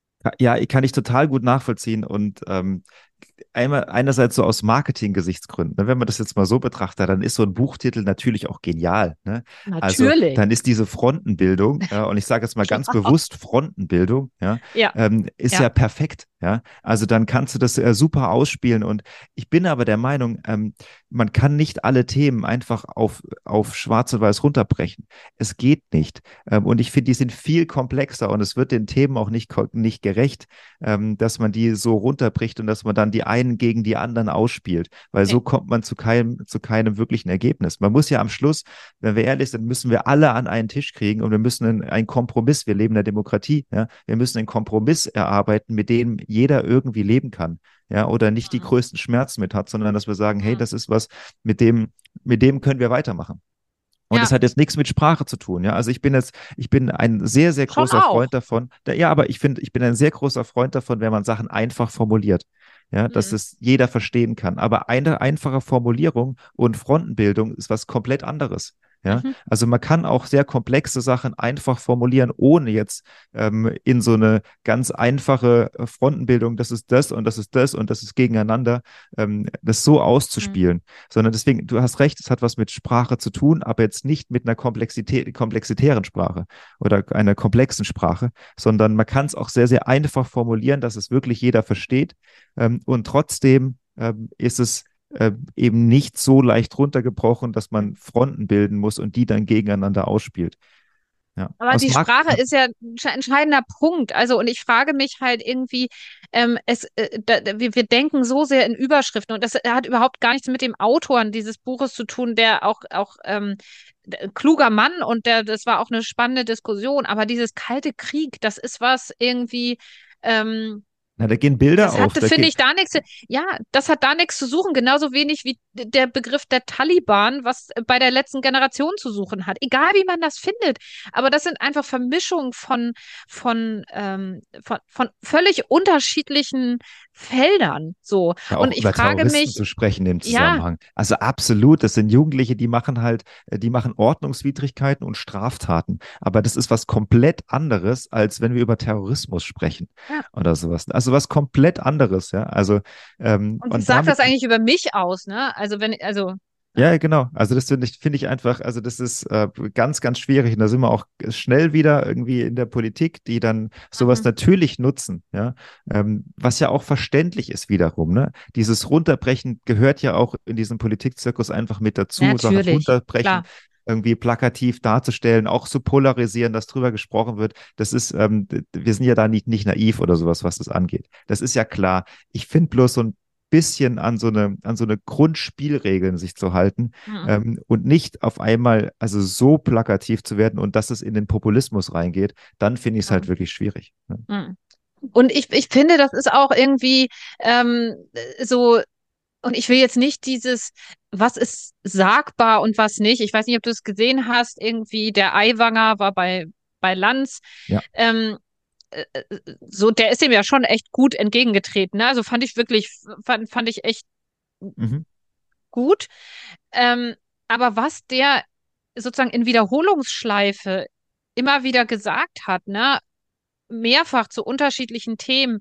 B: Ja, kann ich total gut nachvollziehen und ähm, einmal, einerseits so aus Marketing-Gesichtsgründen, ne, wenn man das jetzt mal so betrachtet, dann ist so ein Buchtitel natürlich auch genial. Ne? Also
A: Natürlich.
B: dann ist diese Frontenbildung, ja, und ich sage jetzt mal ganz bewusst Frontenbildung, ja,
A: Ja,
B: ähm, ist
A: ja.
B: ja perfekt. Ja? Also dann kannst du das äh, super ausspielen. Und ich bin aber der Meinung, ähm, man kann nicht alle Themen einfach auf, auf Schwarz und Weiß runterbrechen. Es geht nicht. Ähm, und ich finde, die sind viel komplexer und es wird den Themen auch nicht, nicht gerecht, ähm, dass man die so runterbricht und dass man dann die einen gegen die anderen ausspielt, weil
A: Nee.
B: so kommt man zu keinem, zu keinem wirklichen Ergebnis. Man muss ja am Schluss, wenn wir ehrlich sind, müssen wir alle an einen Tisch kriegen und wir müssen einen, einen Kompromiss, wir leben in der Demokratie, ja, wir müssen einen Kompromiss erarbeiten, mit dem jeder irgendwie leben kann, ja, oder nicht die
A: Mhm.
B: größten Schmerzen mit hat, sondern dass wir sagen, hey,
A: Mhm.
B: das ist was, mit dem, mit dem können wir weitermachen. Und
A: Ja,
B: es hat jetzt nichts mit Sprache zu tun, ja. Also ich bin jetzt, ich bin ein sehr, sehr
A: schon
B: großer
A: auch.
B: Freund davon. Da, ja, aber ich finde, ich bin ein sehr großer Freund davon, wenn man Sachen einfach formuliert. Ja, dass
A: Mhm.
B: es jeder verstehen kann. Aber eine einfache Formulierung und Frontenbildung ist was komplett anderes. Ja,
A: Mhm.
B: also man kann auch sehr komplexe Sachen einfach formulieren, ohne jetzt ähm, in so eine ganz einfache äh, Frontenbildung, das ist das und das ist das und das ist gegeneinander, ähm, das so
A: Mhm.
B: auszuspielen. Sondern deswegen, du hast recht, es hat was mit Sprache zu tun, aber jetzt nicht mit einer Komplexität, komplexitären Sprache oder einer komplexen Sprache, sondern man kann es auch sehr, sehr einfach formulieren, dass es wirklich jeder versteht. Ähm, und trotzdem ähm, ist es äh, eben nicht so leicht runtergebrochen, dass
A: Mhm.
B: man Fronten bilden muss und die dann gegeneinander ausspielt. Ja,
A: Aber
B: aus
A: die
B: Markt.
A: Sprache ist ja ein sche- entscheidender Punkt. Also, und ich frage mich halt irgendwie, ähm, es, äh, da, da- wir, wir denken so sehr in Überschriften und das hat überhaupt gar nichts mit dem Autoren dieses Buches zu tun, der auch, auch ähm, d- kluger Mann und der, das war auch eine spannende Diskussion. Aber dieses Kalte Krieg, das ist was irgendwie, ähm,
B: Na, da gehen Bilder
A: das
B: auf.
A: hatte,
B: Da
A: finde
B: geht,
A: ich, da nichts, ja, das hat da nichts zu suchen, genauso wenig wie der Begriff der Taliban, was bei der letzten Generation zu suchen hat. Egal wie man das findet. Aber das sind einfach Vermischungen von, von, ähm, von, von völlig unterschiedlichen Feldern. So.
B: ja, auch
A: Und ich
B: über
A: frage
B: Terroristen
A: mich,
B: zu sprechen im
A: ja,
B: Zusammenhang. Also absolut, das sind Jugendliche, die machen halt, äh, die machen Ordnungswidrigkeiten und Straftaten. Aber das ist was komplett anderes, als wenn wir über Terrorismus sprechen
A: ja.
B: oder sowas. Also was komplett anderes, ja. Also ähm,
A: Und was
B: und
A: sagt
B: damit
A: das eigentlich über mich aus, ne? Also wenn, also, ja.
B: ja, genau. Also das finde ich, finde ich einfach, also das ist äh, ganz, ganz schwierig. Und da sind wir auch schnell wieder irgendwie in der Politik, die dann sowas
A: Mhm.
B: natürlich nutzen, ja. Ähm, was ja auch verständlich ist wiederum, ne? Dieses Runterbrechen gehört ja auch in diesem Politikzirkus einfach mit dazu, Sachen
A: Natürlich,
B: runterbrechen,
A: klar.
B: irgendwie plakativ darzustellen, auch zu polarisieren, dass drüber gesprochen wird. Das ist, ähm, d- wir sind ja da nicht, nicht naiv oder sowas, was das angeht. Das ist ja klar. Ich finde bloß so ein bisschen an so eine, an so eine Grundspielregeln sich zu halten,
A: Mhm.
B: ähm, und nicht auf einmal also so plakativ zu werden und dass es in den Populismus reingeht, dann finde ich es halt
A: Mhm.
B: wirklich schwierig. Ne?
A: Mhm. Und ich, ich finde, das ist auch irgendwie ähm, so, und ich will jetzt nicht dieses, was ist sagbar und was nicht. Ich weiß nicht, ob du es gesehen hast, irgendwie der Aiwanger war bei, bei Lanz.
B: Ja.
A: Ähm, äh, äh, so, der ist ihm ja schon echt gut entgegengetreten. Ne? Also fand ich wirklich, fand, fand ich echt
B: Mhm.
A: gut. Ähm, aber was der sozusagen in Wiederholungsschleife immer wieder gesagt hat, ne, mehrfach zu unterschiedlichen Themen,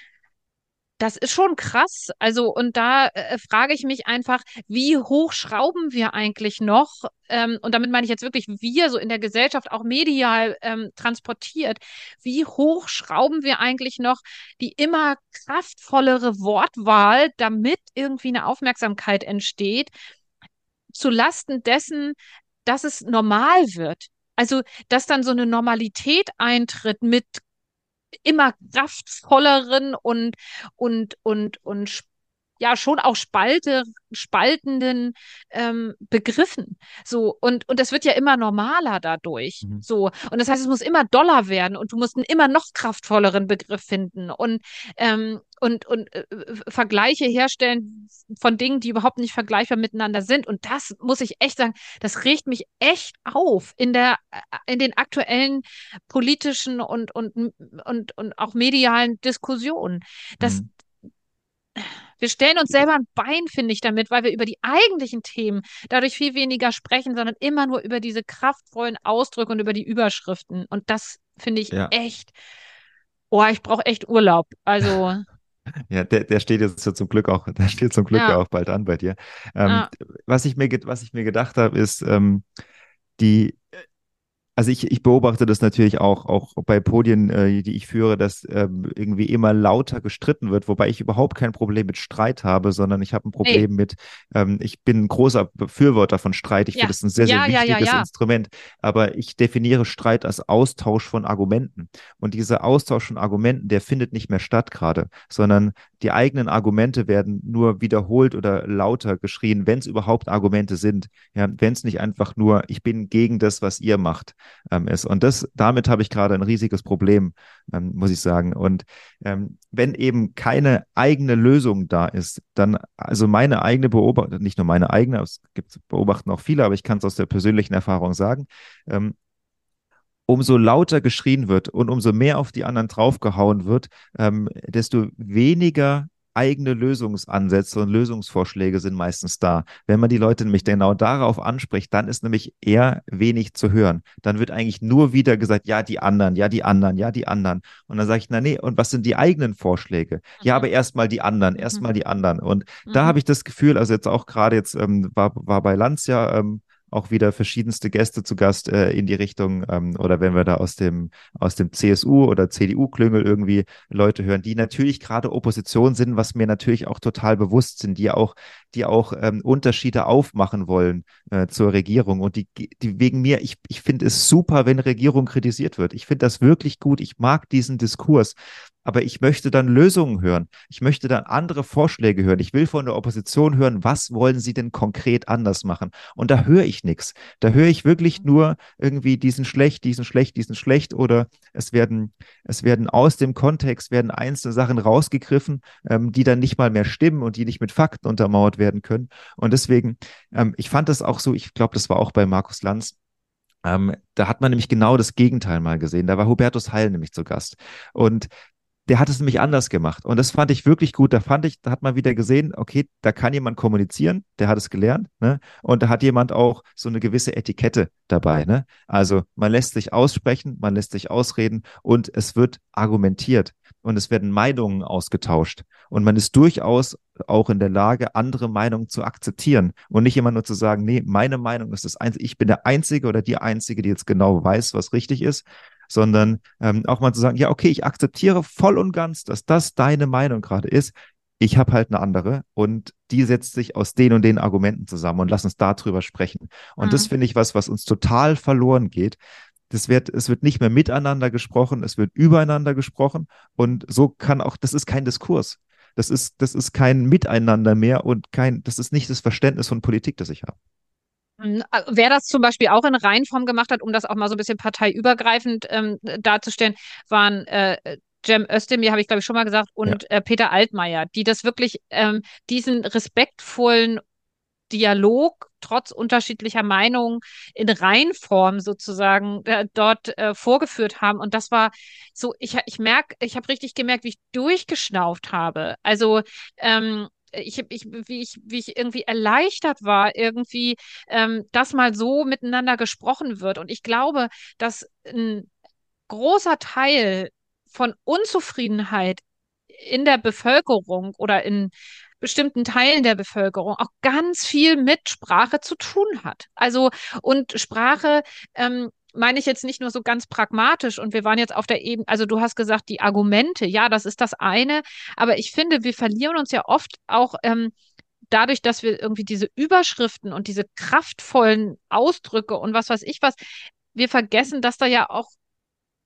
A: das ist schon krass. Also, und da äh, frage ich mich einfach, wie hoch schrauben wir eigentlich noch? Ähm, und damit meine ich jetzt wirklich wir, so in der Gesellschaft, auch medial ähm, transportiert. Wie hoch schrauben wir eigentlich noch die immer kraftvollere Wortwahl, damit irgendwie eine Aufmerksamkeit entsteht, zu Lasten dessen, dass es normal wird? Also, dass dann so eine Normalität eintritt mit immer kraftvolleren und, und, und, und ja schon auch spalte, spaltenden ähm, Begriffen. So, und, und das wird ja immer normaler dadurch.
B: Mhm.
A: So, und das heißt, es muss immer doller werden und du musst einen immer noch kraftvolleren Begriff finden und, ähm, und, und äh, Vergleiche herstellen von Dingen, die überhaupt nicht vergleichbar miteinander sind. Und das muss ich echt sagen, das regt mich echt auf in der, äh, in den aktuellen politischen und, und, und, und auch medialen Diskussionen. Das,
B: Mhm.
A: wir stellen uns selber ein Bein, finde ich, damit, weil wir über die eigentlichen Themen dadurch viel weniger sprechen, sondern immer nur über diese kraftvollen Ausdrücke und über die Überschriften. Und das finde ich
B: Ja.
A: echt, oh, ich brauche echt Urlaub. Also,
B: Ja, der, der steht jetzt so zum Glück auch, der steht zum Glück ja
A: ja,
B: auch bald an bei dir. Ähm,
A: ja,
B: was ich mir, ge- was ich mir gedacht habe, ist, ähm, die, also ich, ich beobachte das natürlich auch, auch bei Podien, äh, die ich führe, dass ähm, irgendwie immer lauter gestritten wird, wobei ich überhaupt kein Problem mit Streit habe, sondern ich habe ein
A: nee,
B: Problem mit, ähm, ich bin ein großer Befürworter von Streit. Ich
A: ja,
B: finde es ein sehr,
A: ja,
B: sehr
A: ja, ja,
B: wichtiges
A: ja.
B: Instrument, aber ich definiere Streit als Austausch von Argumenten. Und dieser Austausch von Argumenten, der findet nicht mehr statt gerade, sondern die eigenen Argumente werden nur wiederholt oder lauter geschrien, wenn es überhaupt Argumente sind. Ja, wenn es nicht einfach nur, ich bin gegen das, was ihr macht ähm, ist. Und das, damit habe ich gerade ein riesiges Problem, ähm, muss ich sagen. Und ähm, wenn eben keine eigene Lösung da ist, dann, also meine eigene Beobachtung, nicht nur meine eigene, es gibt beobachten auch viele, aber ich kann es aus der persönlichen Erfahrung sagen, ähm, umso lauter geschrien wird und umso mehr auf die anderen draufgehauen wird, ähm, desto weniger eigene Lösungsansätze und Lösungsvorschläge sind meistens da. Wenn man die Leute nämlich genau darauf anspricht, dann ist nämlich eher wenig zu hören. Dann wird eigentlich nur wieder gesagt, ja, die anderen, ja, die anderen, ja, die anderen. Und dann sage ich, na nee, und was sind die eigenen Vorschläge? Ja,
A: Mhm,
B: aber erstmal die anderen,
A: mhm,
B: erstmal die anderen. Und da
A: mhm,
B: habe ich das Gefühl, also jetzt auch gerade jetzt ähm, war, war bei Lanz ja ähm, auch wieder verschiedenste Gäste zu Gast äh, in die Richtung, ähm, oder wenn wir da aus dem, aus dem C S U oder C D U-Klüngel irgendwie Leute hören, die natürlich gerade Opposition sind, was mir natürlich auch total bewusst sind, die auch, die auch ähm, Unterschiede aufmachen wollen äh, zur Regierung. Und die, die wegen mir, ich, ich finde es super, wenn Regierung kritisiert wird. Ich finde das wirklich gut. Ich mag diesen Diskurs. Aber ich möchte dann Lösungen hören. Ich möchte dann andere Vorschläge hören. Ich will von der Opposition hören, was wollen sie denn konkret anders machen? Und da höre ich nichts. Da höre ich wirklich nur irgendwie diesen schlecht, diesen schlecht, diesen schlecht oder es werden, es werden aus dem Kontext werden einzelne Sachen rausgegriffen, ähm, die dann nicht mal mehr stimmen und die nicht mit Fakten untermauert werden können. Und deswegen, ähm, ich fand das auch so, ich glaube, das war auch bei Markus Lanz. Ähm, da hat man nämlich genau das Gegenteil mal gesehen. Da war Hubertus Heil nämlich zu Gast. Und der hat es nämlich anders gemacht. Und das fand ich wirklich gut. Da fand ich, da hat man wieder gesehen, okay, da kann jemand kommunizieren, der hat es gelernt, ne? Und da hat jemand auch so eine gewisse Etikette dabei, ne? Also man lässt sich aussprechen, man lässt sich ausreden und es wird argumentiert und es werden Meinungen ausgetauscht. Und man ist durchaus auch in der Lage, andere Meinungen zu akzeptieren und nicht immer nur zu sagen, nee, meine Meinung ist das Einzige, ich bin der Einzige oder die Einzige, die jetzt genau weiß, was richtig ist, sondern ähm, auch mal zu sagen, ja, okay, ich akzeptiere voll und ganz, dass das deine Meinung gerade ist. Ich habe halt eine andere und die setzt sich aus den und den Argumenten zusammen und lass uns darüber sprechen. Und das
A: mhm.
B: finde ich was, was uns total verloren geht. Das wird, es wird nicht mehr miteinander gesprochen, es wird übereinander gesprochen und so kann auch, das ist kein Diskurs. Das ist, das ist kein Miteinander mehr und kein, das ist nicht das Verständnis von Politik, das ich habe.
A: Mhm. Äh, Wer das zum Beispiel auch in Reihenform gemacht hat, um das auch mal so ein bisschen parteiübergreifend ähm, darzustellen, waren äh, Cem Özdemir, habe ich glaube ich schon mal gesagt,
B: Ja.
A: und äh, Peter Altmaier, die das wirklich, ähm, diesen respektvollen Dialog trotz unterschiedlicher Meinungen in Reinform sozusagen äh, dort äh, vorgeführt haben. Und das war so, ich, ich merke, ich habe richtig gemerkt, wie ich durchgeschnauft habe. Also ähm, ich, ich, wie ich, wie ich irgendwie erleichtert war, irgendwie, ähm, dass mal so miteinander gesprochen wird. Und ich glaube, dass ein großer Teil von Unzufriedenheit in der Bevölkerung oder in bestimmten Teilen der Bevölkerung auch ganz viel mit Sprache zu tun hat. Also, und Sprache, ähm, meine ich jetzt nicht nur so ganz pragmatisch und wir waren jetzt auf der Ebene, also du hast gesagt, die Argumente, ja, das ist das eine, aber ich finde, wir verlieren uns ja oft auch ähm, dadurch, dass wir irgendwie diese Überschriften und diese kraftvollen Ausdrücke und was weiß ich was, wir vergessen, dass da ja auch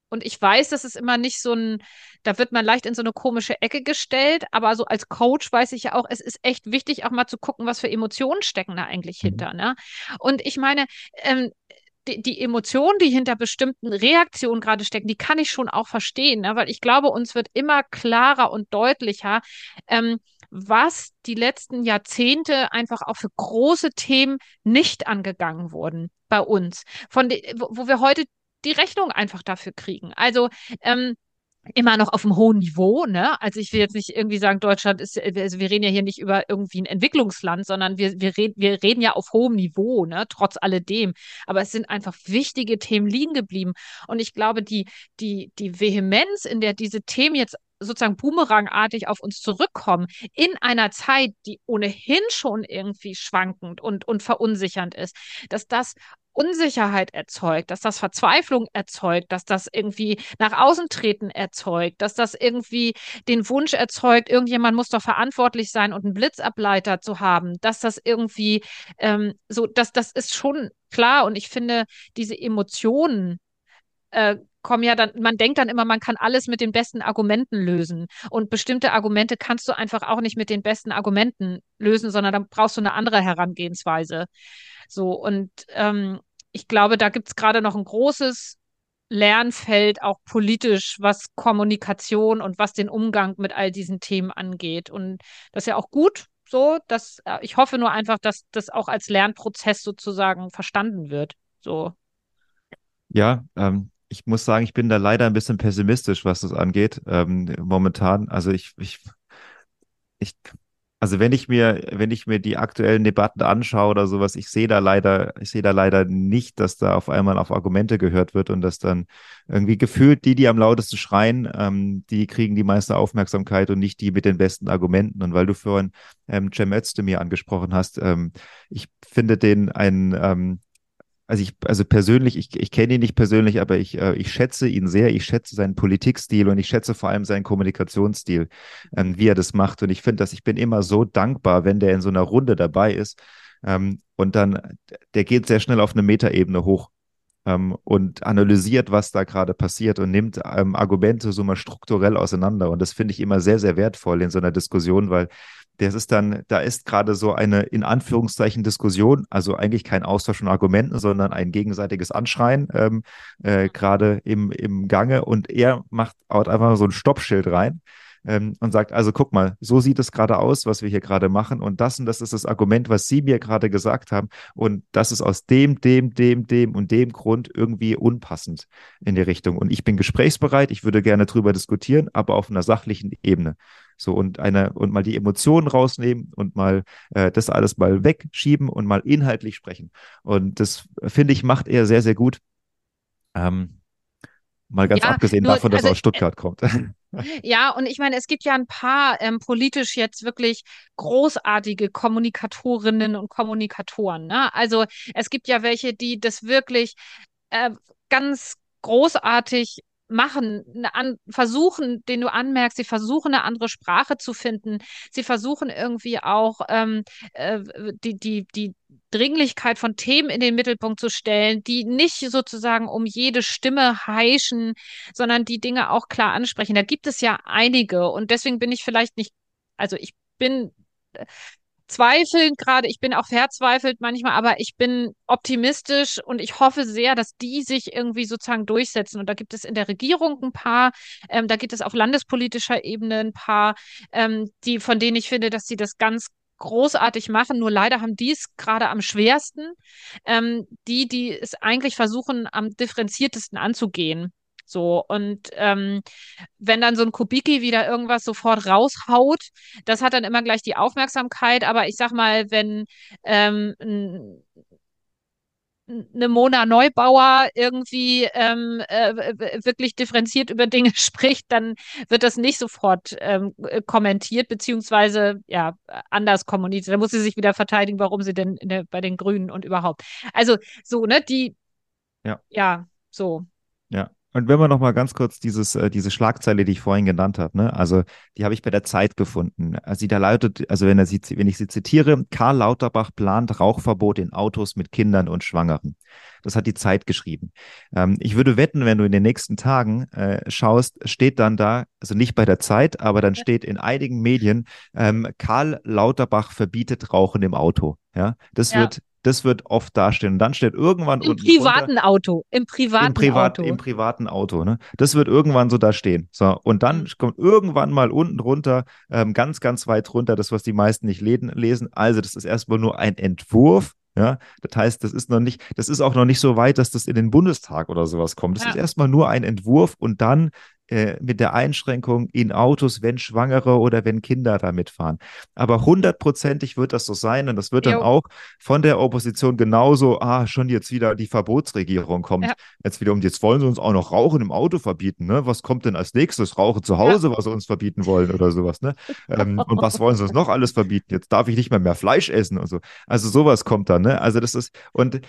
A: Und ich weiß, das ist immer nicht so ein, da wird man leicht in so eine komische Ecke gestellt, aber so als Coach weiß ich ja auch, es ist echt wichtig, auch mal zu gucken, was für Emotionen stecken da eigentlich
B: Mhm.
A: hinter, ne? Und ich meine, ähm, die, die Emotionen, die hinter bestimmten Reaktionen gerade stecken, die kann ich schon auch verstehen, ne? Weil ich glaube, uns wird immer klarer und deutlicher, ähm, was die letzten Jahrzehnte einfach auch für große Themen nicht angegangen wurden bei uns, von de, wo, wo wir heute die Rechnung einfach dafür kriegen. Also ähm, immer noch auf einem hohen Niveau, ne? Also ich will jetzt nicht irgendwie sagen, Deutschland ist, also wir reden ja hier nicht über irgendwie ein Entwicklungsland, sondern wir, wir, reden, wir reden ja auf hohem Niveau, ne? Trotz alledem. Aber es sind einfach wichtige Themen liegen geblieben. Und ich glaube, die, die, die Vehemenz, in der diese Themen jetzt sozusagen boomerangartig auf uns zurückkommen, in einer Zeit, die ohnehin schon irgendwie schwankend und, und verunsichernd ist, dass das Unsicherheit erzeugt, dass das Verzweiflung erzeugt, dass das irgendwie nach außen treten erzeugt, dass das irgendwie den Wunsch erzeugt, irgendjemand muss doch verantwortlich sein und einen Blitzableiter zu haben, dass das irgendwie ähm, so, dass das ist schon klar. Und ich finde, diese Emotionen äh, kommen ja dann, man denkt dann immer, man kann alles mit den besten Argumenten lösen. Und bestimmte Argumente kannst du einfach auch nicht mit den besten Argumenten lösen, sondern dann brauchst du eine andere Herangehensweise. So, und ähm, ich glaube, da gibt es gerade noch ein großes Lernfeld, auch politisch, was Kommunikation und was den Umgang mit all diesen Themen angeht. Und das ist ja auch gut so, dass äh, ich hoffe nur einfach, dass das auch als Lernprozess sozusagen verstanden wird. So.
B: Ja, ähm, ich muss sagen, ich bin da leider ein bisschen pessimistisch, was das angeht, ähm, momentan. Also ich, ich, ich, also wenn ich mir, wenn ich mir die aktuellen Debatten anschaue oder sowas, ich sehe da leider, ich sehe da leider nicht, dass da auf einmal auf Argumente gehört wird und dass dann irgendwie gefühlt die, die am lautesten schreien, ähm, die kriegen die meiste Aufmerksamkeit und nicht die mit den besten Argumenten. Und weil du vorhin ähm, Cem Özdemir angesprochen hast, ähm, ich finde den ein ähm, also ich, also persönlich, ich, ich kenne ihn nicht persönlich, aber ich, äh, ich schätze ihn sehr. Ich schätze seinen Politikstil und ich schätze vor allem seinen Kommunikationsstil, ähm, wie er das macht. Und ich finde, dass ich bin immer so dankbar, wenn der in so einer Runde dabei ist. Ähm, und dann, der geht sehr schnell auf eine Metaebene hoch ähm, und analysiert, was da gerade passiert und nimmt ähm, Argumente so mal strukturell auseinander. Und das finde ich immer sehr, sehr wertvoll in so einer Diskussion, weil das ist dann, da ist gerade so eine in Anführungszeichen Diskussion, also eigentlich kein Austausch von Argumenten, sondern ein gegenseitiges Anschreien ähm, äh, gerade im, im Gange und er macht haut einfach so ein Stoppschild rein ähm, und sagt, also guck mal, so sieht es gerade aus, was wir hier gerade machen und das und das ist das Argument, was Sie mir gerade gesagt haben und das ist aus dem, dem, dem, dem und dem Grund irgendwie unpassend in die Richtung. Und ich bin gesprächsbereit, ich würde gerne drüber diskutieren, aber auf einer sachlichen Ebene. So und eine und mal die Emotionen rausnehmen und mal äh, das alles mal wegschieben und mal inhaltlich sprechen. Und das finde ich macht er sehr, sehr gut. Ähm, mal ganz
A: Ja,
B: abgesehen
A: nur,
B: davon, dass
A: also
B: er aus Stuttgart kommt.
A: ja, und ich meine, es gibt ja ein paar ähm, politisch jetzt wirklich großartige Kommunikatorinnen und Kommunikatoren, ne? Also es gibt ja welche, die das wirklich äh, ganz großartig machen, eine an, versuchen, den du anmerkst, sie versuchen eine andere Sprache zu finden. Sie versuchen irgendwie auch ähm, äh, die, die, die Dringlichkeit von Themen in den Mittelpunkt zu stellen, die nicht sozusagen um jede Stimme heischen, sondern die Dinge auch klar ansprechen. Da gibt es ja einige und deswegen bin ich vielleicht nicht, also ich bin zweifelnd gerade, ich bin auch verzweifelt manchmal, aber ich bin optimistisch und ich hoffe sehr, dass die sich irgendwie sozusagen durchsetzen. Und da gibt es in der Regierung ein paar, ähm, da gibt es auf landespolitischer Ebene ein paar, ähm, die, von denen ich finde, dass sie das ganz großartig machen. Nur leider haben die es gerade am schwersten, ähm, die, die es eigentlich versuchen, am differenziertesten anzugehen. So, und ähm, wenn dann so ein Kubicki wieder irgendwas sofort raushaut, das hat dann immer gleich die Aufmerksamkeit. Aber ich sag mal, wenn ähm, n- eine Mona Neubauer irgendwie ähm, äh, wirklich differenziert über Dinge spricht, dann wird das nicht sofort ähm, kommentiert, beziehungsweise ja, anders kommuniziert. Da muss sie sich wieder verteidigen, warum sie denn in der, bei den Grünen und überhaupt. Also so, ne, die,
B: Ja,
A: ja, so.
B: ja. Und wenn wir noch mal ganz kurz dieses, äh, diese Schlagzeile, die ich vorhin genannt habe, ne? Also die habe ich bei der Zeit gefunden. Also die da lautet, also wenn, er sie, wenn ich sie zitiere, Karl Lauterbach plant Rauchverbot in Autos mit Kindern und Schwangeren. Das hat die Zeit geschrieben. Ähm, ich würde wetten, wenn du in den nächsten Tagen äh, schaust, steht dann da, also nicht bei der Zeit, aber dann steht in einigen Medien, ähm, Karl Lauterbach verbietet Rauchen im Auto. Ja, das
A: Ja.
B: wird, das wird oft dastehen. Und dann steht irgendwann
A: Im
B: unten drunter,
A: privaten Auto, im
B: im
A: privaten
B: Privat, im
A: Auto.
B: privaten Auto, ne? Das wird irgendwann so da stehen. So, und dann
A: Mhm.
B: kommt irgendwann mal unten drunter, ähm, ganz, ganz weit runter, das, was die meisten nicht lesen, lesen. Also, das ist erstmal nur ein Entwurf. Ja, das heißt, das ist noch nicht, das ist auch noch nicht so weit, dass das in den Bundestag oder sowas kommt. Das ist
A: Ja,
B: erstmal nur ein Entwurf und dann äh, mit der Einschränkung in Autos, wenn Schwangere oder wenn Kinder da mitfahren. Aber hundertprozentig wird das so sein und das wird dann
A: jo,
B: auch von der Opposition genauso, ah, schon jetzt wieder die Verbotsregierung kommt
A: ja,
B: jetzt wieder um, jetzt wollen sie uns auch noch Rauchen im Auto verbieten, ne? Was kommt denn als nächstes? Rauchen zu
A: ja.
B: Hause, was sie uns verbieten wollen oder sowas, ne? Ähm, und was wollen sie uns noch alles verbieten? Jetzt darf ich nicht mehr mehr Fleisch essen und so. Also sowas kommt dann, ne? Also das ist, und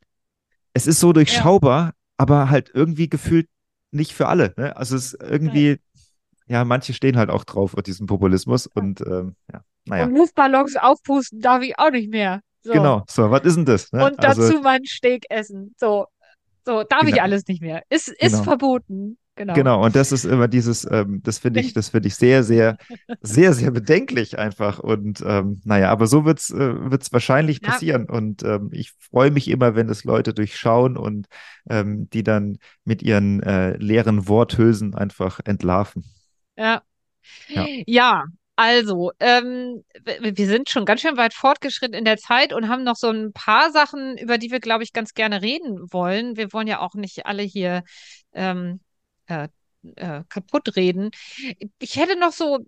B: es ist so
A: Ja.
B: durchschaubar, aber halt irgendwie gefühlt nicht für alle, ne? Also es ist
A: Nein.
B: irgendwie, ja, manche stehen halt auch drauf auf diesen Populismus und ähm, ja, naja,
A: Und Luftballons aufpusten darf ich auch nicht mehr. So.
B: genau. So, was ist denn das, ne?
A: Und
B: Also,
A: dazu meinen Steak essen. So, so, darf ich
B: genau,
A: alles nicht mehr. Ist, ist
B: genau.
A: verboten. Genau.
B: Genau, und das ist immer dieses, ähm, das finde ich, das finde ich sehr, sehr, sehr, sehr bedenklich einfach. Und ähm, naja, aber so wird's, äh, wird's wahrscheinlich
A: Ja,
B: passieren. Und ähm, ich freue mich immer, wenn das Leute durchschauen und ähm, die dann mit ihren äh, leeren Worthülsen einfach entlarven.
A: ja.
B: Ja.
A: Ja, also, ähm, w- wir sind schon ganz schön weit fortgeschritten in der Zeit und haben noch so ein paar Sachen, über die wir, glaube ich, ganz gerne reden wollen. Wir wollen ja auch nicht alle hier ähm, äh, äh, kaputt reden. Ich hätte noch so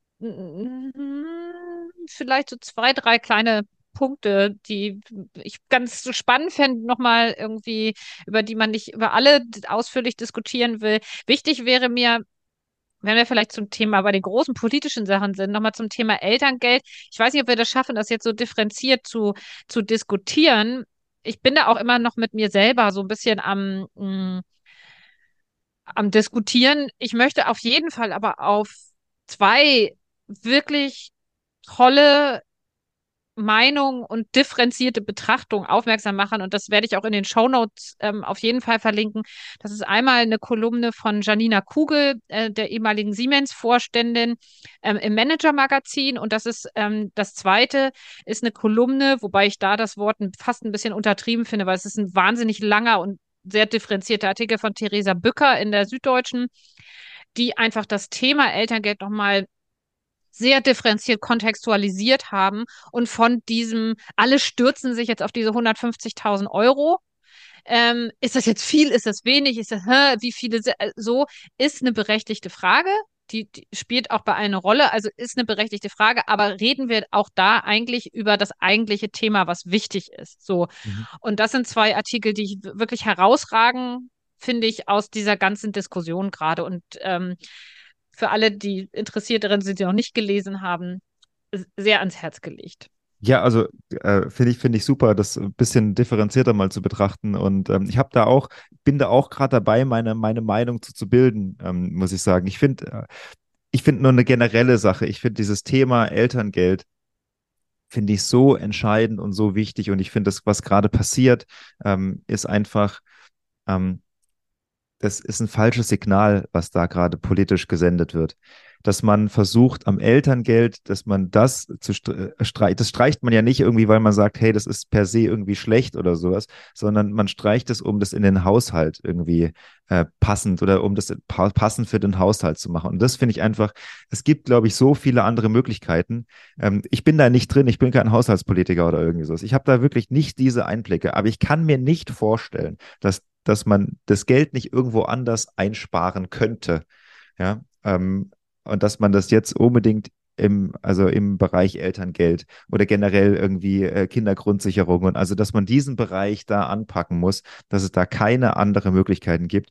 A: mm, vielleicht so zwei, drei kleine Punkte, die ich ganz so spannend fände, nochmal irgendwie, über die man nicht über alle ausführlich diskutieren will. Wichtig wäre mir, wenn wir vielleicht zum Thema bei den großen politischen Sachen sind, nochmal zum Thema Elterngeld. Ich weiß nicht, ob wir das schaffen, das jetzt so differenziert zu, zu diskutieren. Ich bin da auch immer noch mit mir selber so ein bisschen am, mh, am Diskutieren. Ich möchte auf jeden Fall aber auf zwei wirklich tolle Meinung und differenzierte Betrachtung aufmerksam machen. Und das werde ich auch in den Shownotes ähm, auf jeden Fall verlinken. Das ist einmal eine Kolumne von Janina Kugel, äh, der ehemaligen Siemens-Vorständin, ähm, im Manager-Magazin. Und das ist ähm, das zweite, ist eine Kolumne, wobei ich da das Wort fast ein bisschen untertrieben finde, weil es ist ein wahnsinnig langer und sehr differenzierter Artikel von Theresa Bücker in der Süddeutschen, die einfach das Thema Elterngeld nochmal sehr differenziert kontextualisiert haben und von diesem, alle stürzen sich jetzt auf diese hundertfünfzigtausend Euro. Ähm, ist das jetzt viel? Ist das wenig? Ist das, hä, wie viele? äh, So ist eine berechtigte Frage. Die, die spielt auch bei allen eine Rolle, also ist eine berechtigte Frage, aber reden wir auch da eigentlich über das eigentliche Thema, was wichtig ist. So.
B: Mhm.
A: Und das sind zwei Artikel, die ich wirklich herausragen, finde ich, aus dieser ganzen Diskussion gerade. Und ähm, für alle, die interessiert darin sind, die noch nicht gelesen haben, sehr ans Herz gelegt.
B: Ja, also äh, finde ich, finde ich super, das ein bisschen differenzierter mal zu betrachten. Und ähm, ich habe da auch, bin da auch gerade dabei, meine, meine Meinung zu, zu bilden, ähm, muss ich sagen. Ich finde, äh, ich finde nur eine generelle Sache. Ich finde dieses Thema Elterngeld, finde ich so entscheidend und so wichtig. Und ich finde, das, was gerade passiert, ähm, ist einfach, ähm, das ist ein falsches Signal, was da gerade politisch gesendet wird. Dass man versucht, am Elterngeld, dass man das zu streichen, das streicht man ja nicht irgendwie, weil man sagt, hey, das ist per se irgendwie schlecht oder sowas, sondern man streicht es, um das in den Haushalt irgendwie äh, passend oder um das pa passend für den Haushalt zu machen. Und das finde ich einfach, es gibt, glaube ich, so viele andere Möglichkeiten. Ähm, ich bin da nicht drin, ich bin kein Haushaltspolitiker oder irgendwie sowas. Ich habe da wirklich nicht diese Einblicke, aber ich kann mir nicht vorstellen, dass dass man das Geld nicht irgendwo anders einsparen könnte. Ja, ähm, und dass man das jetzt unbedingt im, also im Bereich Elterngeld oder generell irgendwie äh, Kindergrundsicherung und also, dass man diesen Bereich da anpacken muss, dass es da keine andere Möglichkeiten gibt.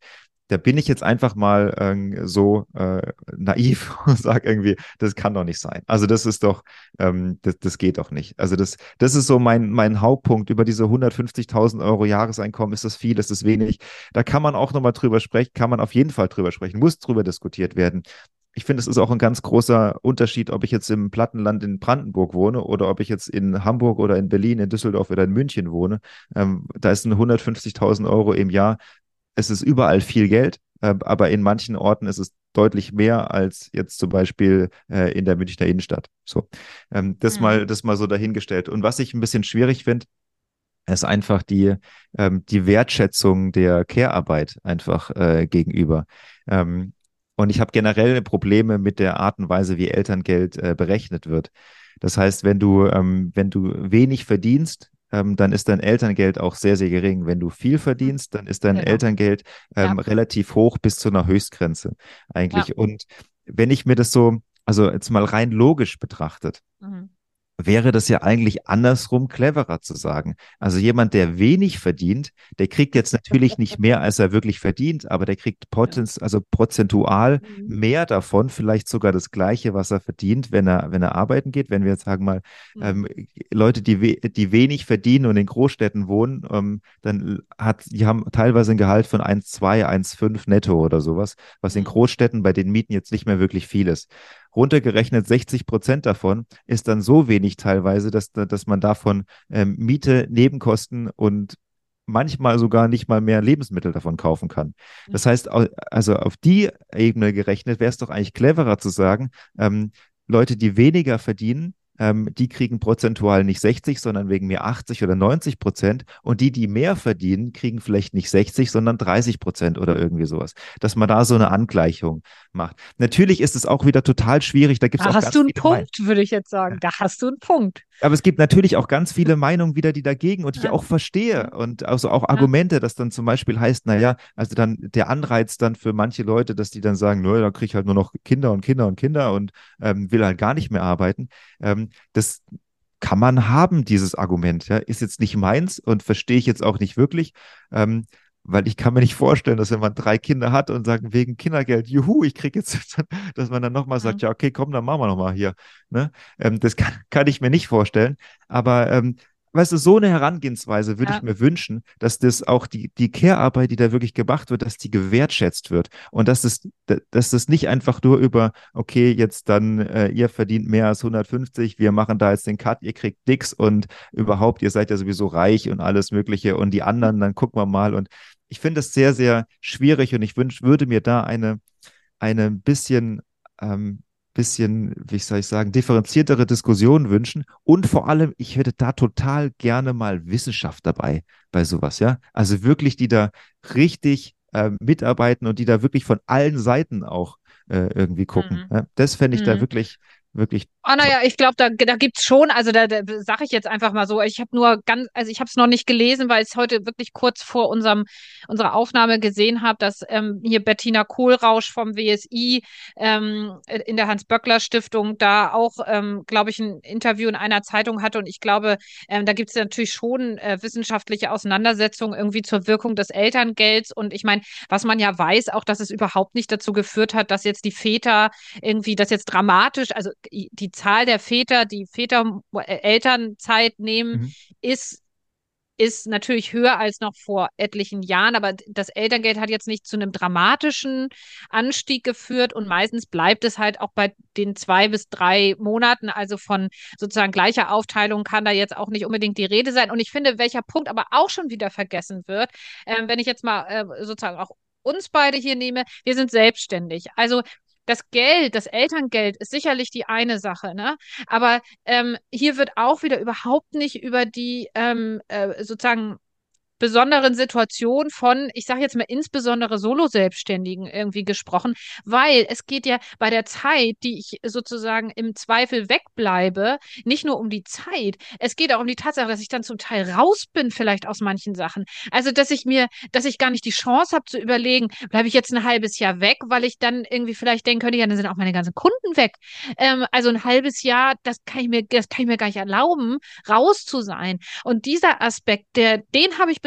B: da bin ich jetzt einfach mal ähm, so äh, naiv und sage irgendwie, das kann doch nicht sein. Also das ist doch, ähm, das, das geht doch nicht. Also das, das ist so mein, mein Hauptpunkt. Über diese hundertfünfzigtausend Euro Jahreseinkommen, ist das viel, ist das wenig? Da kann man auch nochmal drüber sprechen, kann man auf jeden Fall drüber sprechen, muss drüber diskutiert werden. Ich finde, es ist auch ein ganz großer Unterschied, ob ich jetzt im Plattenland in Brandenburg wohne oder ob ich jetzt in Hamburg oder in Berlin, in Düsseldorf oder in München wohne. Ähm, da ist ein hundertfünfzigtausend Euro im Jahr, es ist überall viel Geld, äh, aber in manchen Orten ist es deutlich mehr als jetzt zum Beispiel äh, in der Münchner Innenstadt. So, ähm, das
A: Mhm.
B: mal, das mal so dahingestellt. Und was ich ein bisschen schwierig finde, ist einfach die, ähm, die Wertschätzung der Care-Arbeit einfach äh, gegenüber. Ähm, und ich habe generell Probleme mit der Art und Weise, wie Elterngeld äh, berechnet wird. Das heißt, wenn du, ähm, wenn du wenig verdienst, ähm, dann ist dein Elterngeld auch sehr, sehr gering. Wenn du viel
A: Mhm.
B: verdienst, dann ist dein
A: Genau.
B: Elterngeld
A: Ja,
B: ähm, relativ hoch bis zu einer Höchstgrenze
A: ja.
B: eigentlich. Und wenn ich mir das so, also jetzt mal rein logisch betrachtet,
A: Mhm.
B: wäre das ja eigentlich andersrum cleverer zu sagen. Also jemand, der wenig verdient, der kriegt jetzt natürlich nicht mehr, als er wirklich verdient, aber der kriegt
A: Ja.
B: potenz also prozentual
A: Mhm.
B: mehr davon, vielleicht sogar das Gleiche, was er verdient, wenn er, wenn er arbeiten geht. Wenn wir jetzt sagen mal,
A: Mhm.
B: ähm, Leute, die, we die wenig verdienen und in Großstädten wohnen, ähm, dann hat, die haben teilweise ein Gehalt von eins Komma zwei, eins Komma fünf netto oder sowas, was in
A: Mhm.
B: Großstädten bei den Mieten jetzt nicht mehr wirklich viel ist. Runtergerechnet sechzig Prozent davon ist dann so wenig teilweise, dass, dass man davon ähm, Miete, Nebenkosten und manchmal sogar nicht mal mehr Lebensmittel davon kaufen kann. Das heißt, also auf die Ebene gerechnet, wäre es doch eigentlich cleverer zu sagen, ähm, Leute, die weniger verdienen, ähm, die kriegen prozentual nicht sechzig, sondern wegen mir achtzig oder neunzig Prozent. Und die, die mehr verdienen, kriegen vielleicht nicht sechzig, sondern dreißig Prozent oder irgendwie sowas. Dass man da so eine Angleichung macht. Natürlich ist es auch wieder total schwierig, da gibt es
A: Da
B: auch
A: hast du
B: ganz
A: einen
B: viele Meinungen.
A: Punkt, würde ich jetzt sagen. Da hast du einen Punkt.
B: Aber es gibt natürlich auch ganz viele Meinungen wieder, die dagegen und ich
A: Ja.
B: auch verstehe
A: Mhm.
B: und also auch
A: Ja.
B: Argumente, dass dann zum Beispiel heißt, naja, also dann der Anreiz dann für manche Leute, dass die dann sagen, naja, dann kriege ich halt nur noch Kinder und Kinder und Kinder und ähm, will halt gar nicht mehr arbeiten. Ähm, das kann man haben, dieses Argument. Ja, ist jetzt nicht meins und verstehe ich jetzt auch nicht wirklich. Ähm, Weil ich kann mir nicht vorstellen, dass wenn man drei Kinder hat und sagt, wegen Kindergeld, juhu, ich kriege jetzt, dass man dann nochmal sagt,
A: Mhm.
B: ja, okay, komm, dann machen wir nochmal hier. Ne? Ähm, das kann, kann ich mir nicht vorstellen. Aber ähm, weißt du, so eine Herangehensweise würde ich
A: Ja.
B: mir wünschen, dass das auch die, die Care-Arbeit, die da wirklich gemacht wird, dass die gewertschätzt wird. Und dass das, dass das nicht einfach nur über, okay, jetzt dann, äh, ihr verdient mehr als hundertfünfzig, wir machen da jetzt den Cut, ihr kriegt nix und überhaupt, ihr seid ja sowieso reich und alles Mögliche und die anderen, dann gucken wir mal. Und ich finde das sehr, sehr schwierig und ich wünsch, würde mir da eine, eine bisschen, ähm, bisschen, wie soll ich sagen, differenziertere Diskussion wünschen. Und vor allem, ich hätte da total gerne mal Wissenschaft dabei bei sowas, ja. Also wirklich, die da richtig äh, mitarbeiten und die da wirklich von allen Seiten auch äh, irgendwie gucken.
A: Mhm.
B: Ja? Das fände ich da
A: Mhm.
B: wirklich, wirklich
A: Ah,
B: toll.
A: naja, ich glaube, da, da gibt's schon, also da, da sage ich jetzt einfach mal so, ich habe nur ganz, also ich habe es noch nicht gelesen, weil ich es heute wirklich kurz vor unserem, unserer Aufnahme gesehen habe, dass ähm, hier Bettina Kohlrausch vom W S I ähm, in der Hans-Böckler-Stiftung da auch, ähm, glaube ich, ein Interview in einer Zeitung hatte und ich glaube, ähm, da gibt es natürlich schon äh, wissenschaftliche Auseinandersetzungen irgendwie zur Wirkung des Elterngelds und ich meine, was man ja weiß, auch, dass es überhaupt nicht dazu geführt hat, dass jetzt die Väter irgendwie das jetzt dramatisch, also die Zahl der Väter, die Väter äh, Elternzeit nehmen,
B: Mhm.
A: ist ist natürlich höher als noch vor etlichen Jahren, aber das Elterngeld hat jetzt nicht zu einem dramatischen Anstieg geführt und meistens bleibt es halt auch bei den zwei bis drei Monaten, also von sozusagen gleicher Aufteilung kann da jetzt auch nicht unbedingt die Rede sein. Und ich finde, welcher Punkt aber auch schon wieder vergessen wird, äh, wenn ich jetzt mal äh, sozusagen auch uns beide hier nehme, wir sind selbstständig. Also das Geld, das Elterngeld ist sicherlich die eine Sache, ne? Aber ähm, hier wird auch wieder überhaupt nicht über die ähm, äh, sozusagen besonderen Situation von, ich sage jetzt mal insbesondere Solo-Selbstständigen irgendwie gesprochen, weil es geht ja bei der Zeit, die ich sozusagen im Zweifel wegbleibe, nicht nur um die Zeit, es geht auch um die Tatsache, dass ich dann zum Teil raus bin vielleicht aus manchen Sachen. Also, dass ich mir, dass ich gar nicht die Chance habe zu überlegen, bleibe ich jetzt ein halbes Jahr weg, weil ich dann irgendwie vielleicht denken könnte, ja, dann sind auch meine ganzen Kunden weg. Ähm, also ein halbes Jahr, das kann ich mir, das kann ich mir gar nicht erlauben, raus zu sein. Und dieser Aspekt, der, den habe ich bis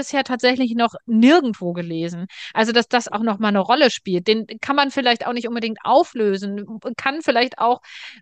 A: bisher tatsächlich noch nirgendwo gelesen. Also, dass das auch noch mal eine Rolle spielt. Den kann man vielleicht auch nicht unbedingt auflösen, kann vielleicht auch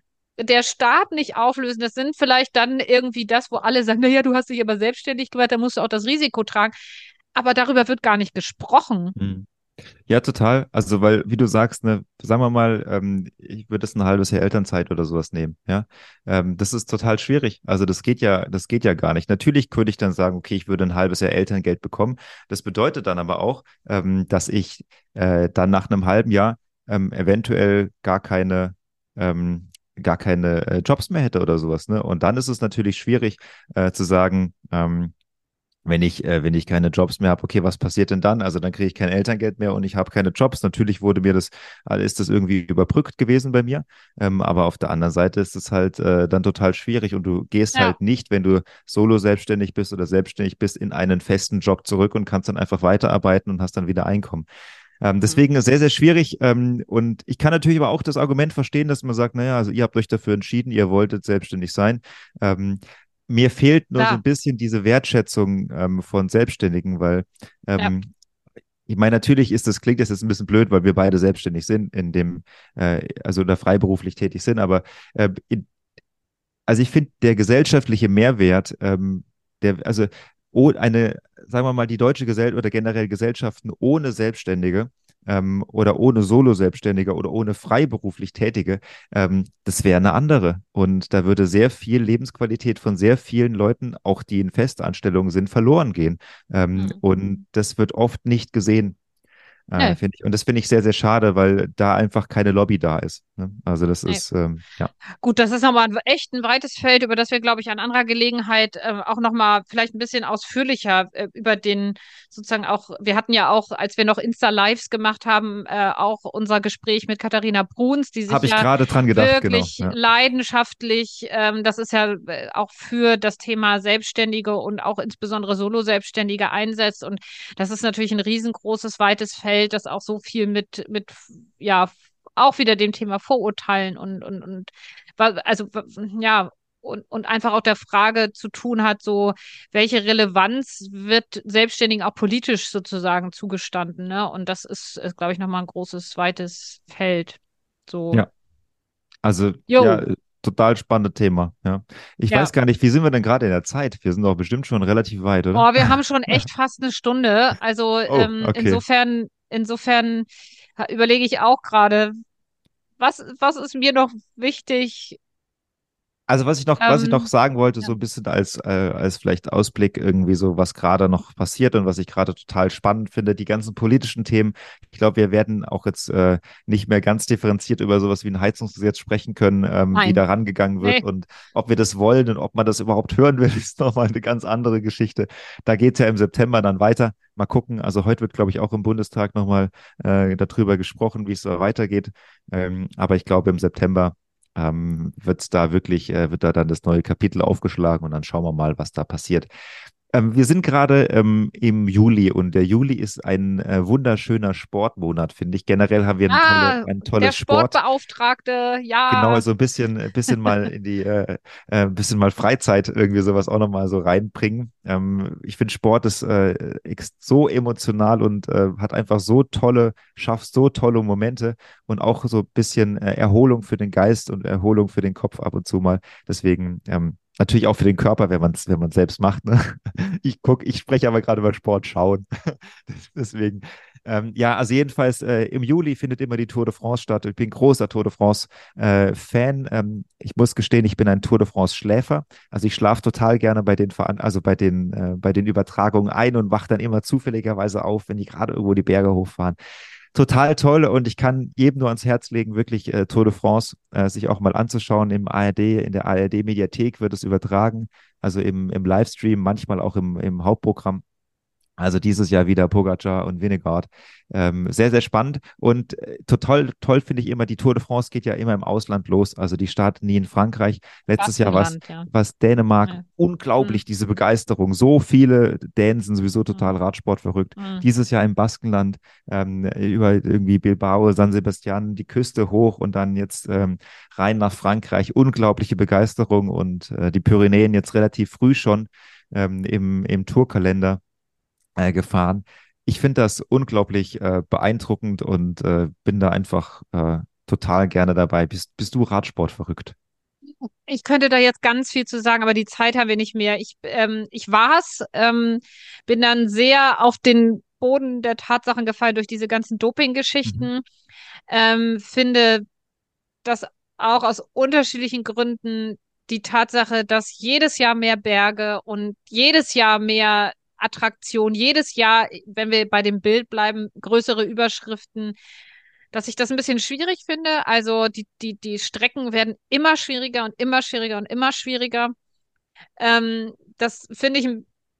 A: der Staat nicht auflösen. Das sind vielleicht dann irgendwie das, wo alle sagen, naja, du hast dich aber selbstständig gemacht, da musst du auch das Risiko tragen. Aber darüber wird gar nicht gesprochen.
B: Mhm. Ja, total. Also, weil, wie du sagst, ne, sagen wir mal, ähm, ich würde es ein halbes Jahr Elternzeit oder sowas nehmen, ja. Ähm, das ist total schwierig. Also, das geht ja, das geht ja gar nicht. Natürlich könnte ich dann sagen, okay, ich würde ein halbes Jahr Elterngeld bekommen. Das bedeutet dann aber auch, ähm, dass ich äh, dann nach einem halben Jahr ähm, eventuell gar keine, ähm, gar keine äh, Jobs mehr hätte oder sowas, ne? Und dann ist es natürlich schwierig äh, zu sagen, ähm, wenn ich, äh, wenn ich keine Jobs mehr habe, okay, was passiert denn dann? Also dann kriege ich kein Elterngeld mehr und ich habe keine Jobs. Natürlich wurde mir das, äh, ist das irgendwie überbrückt gewesen bei mir. Ähm, aber auf der anderen Seite ist es halt äh, dann total schwierig und du gehst
A: Ja.
B: halt nicht, wenn du solo selbstständig bist oder selbstständig bist, in einen festen Job zurück und kannst dann einfach weiterarbeiten und hast dann wieder Einkommen. Ähm,
A: Hm.
B: deswegen ist sehr, sehr schwierig. Ähm, und ich kann natürlich aber auch das Argument verstehen, dass man sagt, naja, also ihr habt euch dafür entschieden, ihr wolltet selbstständig sein. Ähm, Mir fehlt nur so
A: Klar.
B: ein bisschen diese Wertschätzung ähm, von Selbstständigen, weil
A: Ja.
B: ähm, ich meine, natürlich ist das, klingt das jetzt ein bisschen blöd, weil wir beide selbstständig sind, in dem, äh, also da freiberuflich tätig sind, aber äh, in, also ich finde, der gesellschaftliche Mehrwert, ähm, der, also oh, eine, sagen wir mal, die deutsche Gesellschaft oder generell Gesellschaften ohne Selbstständige ähm, oder ohne Solo-Selbstständige oder ohne freiberuflich Tätige, ähm, das wäre eine andere. Und da würde sehr viel Lebensqualität von sehr vielen Leuten, auch die in Festanstellungen sind, verloren gehen. Ähm,
A: Hm.
B: und das wird oft nicht gesehen, äh,
A: Nee,
B: finde ich. Und das finde ich sehr, sehr schade, weil da einfach keine Lobby da ist. Ne? Also das
A: nee.
B: ist, ähm, ja.
A: Gut, das ist nochmal ein, echt ein weites Feld, über das wir, glaube ich, an anderer Gelegenheit äh, auch nochmal vielleicht ein bisschen ausführlicher äh, über den sozusagen auch, wir hatten ja auch, als wir noch Insta-Lives gemacht haben, äh, auch unser Gespräch mit Katharina Bruns, die sich
B: Habe ich
A: ja
B: gerade dran gedacht, genau.
A: wirklich
B: Ja.
A: leidenschaftlich, ähm, das ist ja äh, auch für das Thema Selbstständige und auch insbesondere Solo-Selbstständige einsetzt. Und das ist natürlich ein riesengroßes, weites Feld, das auch so viel mit, mit, ja, auch wieder dem Thema Vorurteilen und, und, und wa- also wa- ja, und, und einfach auch der Frage zu tun hat, so, welche Relevanz wird Selbstständigen auch politisch sozusagen zugestanden, ne? Und das ist, ist glaube ich, nochmal ein großes, weites Feld. So,
B: Ja, also ja,
A: jo,
B: äh, total spannendes Thema. Ja. Ich
A: ja.
B: weiß gar nicht, wie sind wir denn gerade in der Zeit? Wir sind doch bestimmt schon relativ weit, oder?
A: Oh, wir haben schon echt fast eine Stunde. Also
B: Oh,
A: ähm,
B: okay.
A: insofern, insofern ha- überlege ich auch gerade, was, was ist mir noch wichtig?
B: Also was ich noch, was ich noch
A: Ähm,
B: sagen wollte,
A: ja.
B: so ein bisschen als, äh, als vielleicht Ausblick irgendwie so, was gerade noch passiert und was ich gerade total spannend finde, die ganzen politischen Themen. Ich glaube, wir werden auch jetzt äh, nicht mehr ganz differenziert über sowas wie ein Heizungsgesetz sprechen können, ähm, wie
A: Nein.
B: da rangegangen wird
A: Nee.
B: und ob wir das wollen und ob man das überhaupt hören will, ist nochmal eine ganz andere Geschichte. Da geht es ja im September dann weiter. Mal gucken. Also heute wird, glaube ich, auch im Bundestag nochmal äh, darüber gesprochen, wie es so weitergeht. Ähm, aber ich glaube, im September ähm, wird da wirklich, äh, wird da dann das neue Kapitel aufgeschlagen und dann schauen wir mal, was da passiert. Ähm, wir sind gerade ähm, im Juli und der Juli ist ein äh, wunderschöner Sportmonat, finde ich. Generell haben wir ein, tolle,
A: Ah,
B: ein
A: der
B: tolles Sport.
A: Sportbeauftragte,
B: Genau,
A: ja.
B: so ein bisschen, ein bisschen mal in die, äh, äh, ein bisschen mal Freizeit irgendwie sowas auch nochmal so reinbringen. Ähm, ich finde Sport ist äh, ex- so emotional und äh, hat einfach so tolle, schafft so tolle Momente und auch so ein bisschen äh, Erholung für den Geist und Erholung für den Kopf ab und zu mal. Deswegen, ähm, natürlich auch für den Körper, wenn man es, wenn man es selbst macht. Ne? Ich gucke, ich spreche aber gerade über Sport schauen. Deswegen, ähm, ja, also jedenfalls äh, im Juli findet immer die Tour de France statt. Ich bin großer Tour de France äh, Fan. Ähm, ich muss gestehen, ich bin ein Tour de France Schläfer. Also ich schlafe total gerne bei den Veran also bei den, äh, bei den Übertragungen ein und wache dann immer zufälligerweise auf, wenn die gerade irgendwo die Berge hochfahren. Total toll und ich kann jedem nur ans Herz legen, wirklich äh, Tour de France äh, sich auch mal anzuschauen. Im A R D, in der A R D-Mediathek wird es übertragen, also im, im Livestream, manchmal auch im, im Hauptprogramm. Also dieses Jahr wieder Pogacar und Vingegaard. Ähm, sehr, sehr spannend. Und äh, total toll finde ich immer, die Tour de France geht ja immer im Ausland los. Also die starten nie in Frankreich. Letztes Jahr war es
A: Baskenland, ja.
B: was Dänemark.
A: Ja.
B: Unglaublich,
A: Hm,
B: diese Begeisterung. So viele Dänen sind sowieso
A: hm,
B: total Radsport verrückt.
A: hm.
B: Dieses Jahr im Baskenland, ähm, über irgendwie Bilbao, San Sebastian, die Küste hoch und dann jetzt ähm, rein nach Frankreich. Unglaubliche Begeisterung und äh, die Pyrenäen jetzt relativ früh schon ähm, im, im Tourkalender. äh, gefahren. Ich finde das unglaublich äh, beeindruckend und äh, bin da einfach äh, total gerne dabei. Bist, bist du Radsport verrückt?
A: Ich könnte da jetzt ganz viel zu sagen, aber die Zeit haben wir nicht mehr. Ich, ähm, ich war's, ähm, bin dann sehr auf den Boden der Tatsachen gefallen durch diese ganzen
B: Mhm.
A: Doping-Geschichten. Ähm, finde das auch aus unterschiedlichen Gründen die Tatsache, dass jedes Jahr mehr Berge und jedes Jahr mehr Attraktion, jedes Jahr, wenn wir bei dem Bild bleiben, größere Überschriften, dass ich das ein bisschen schwierig finde. Also die, die, die Strecken werden immer schwieriger und immer schwieriger und immer schwieriger. Ähm, das finde ich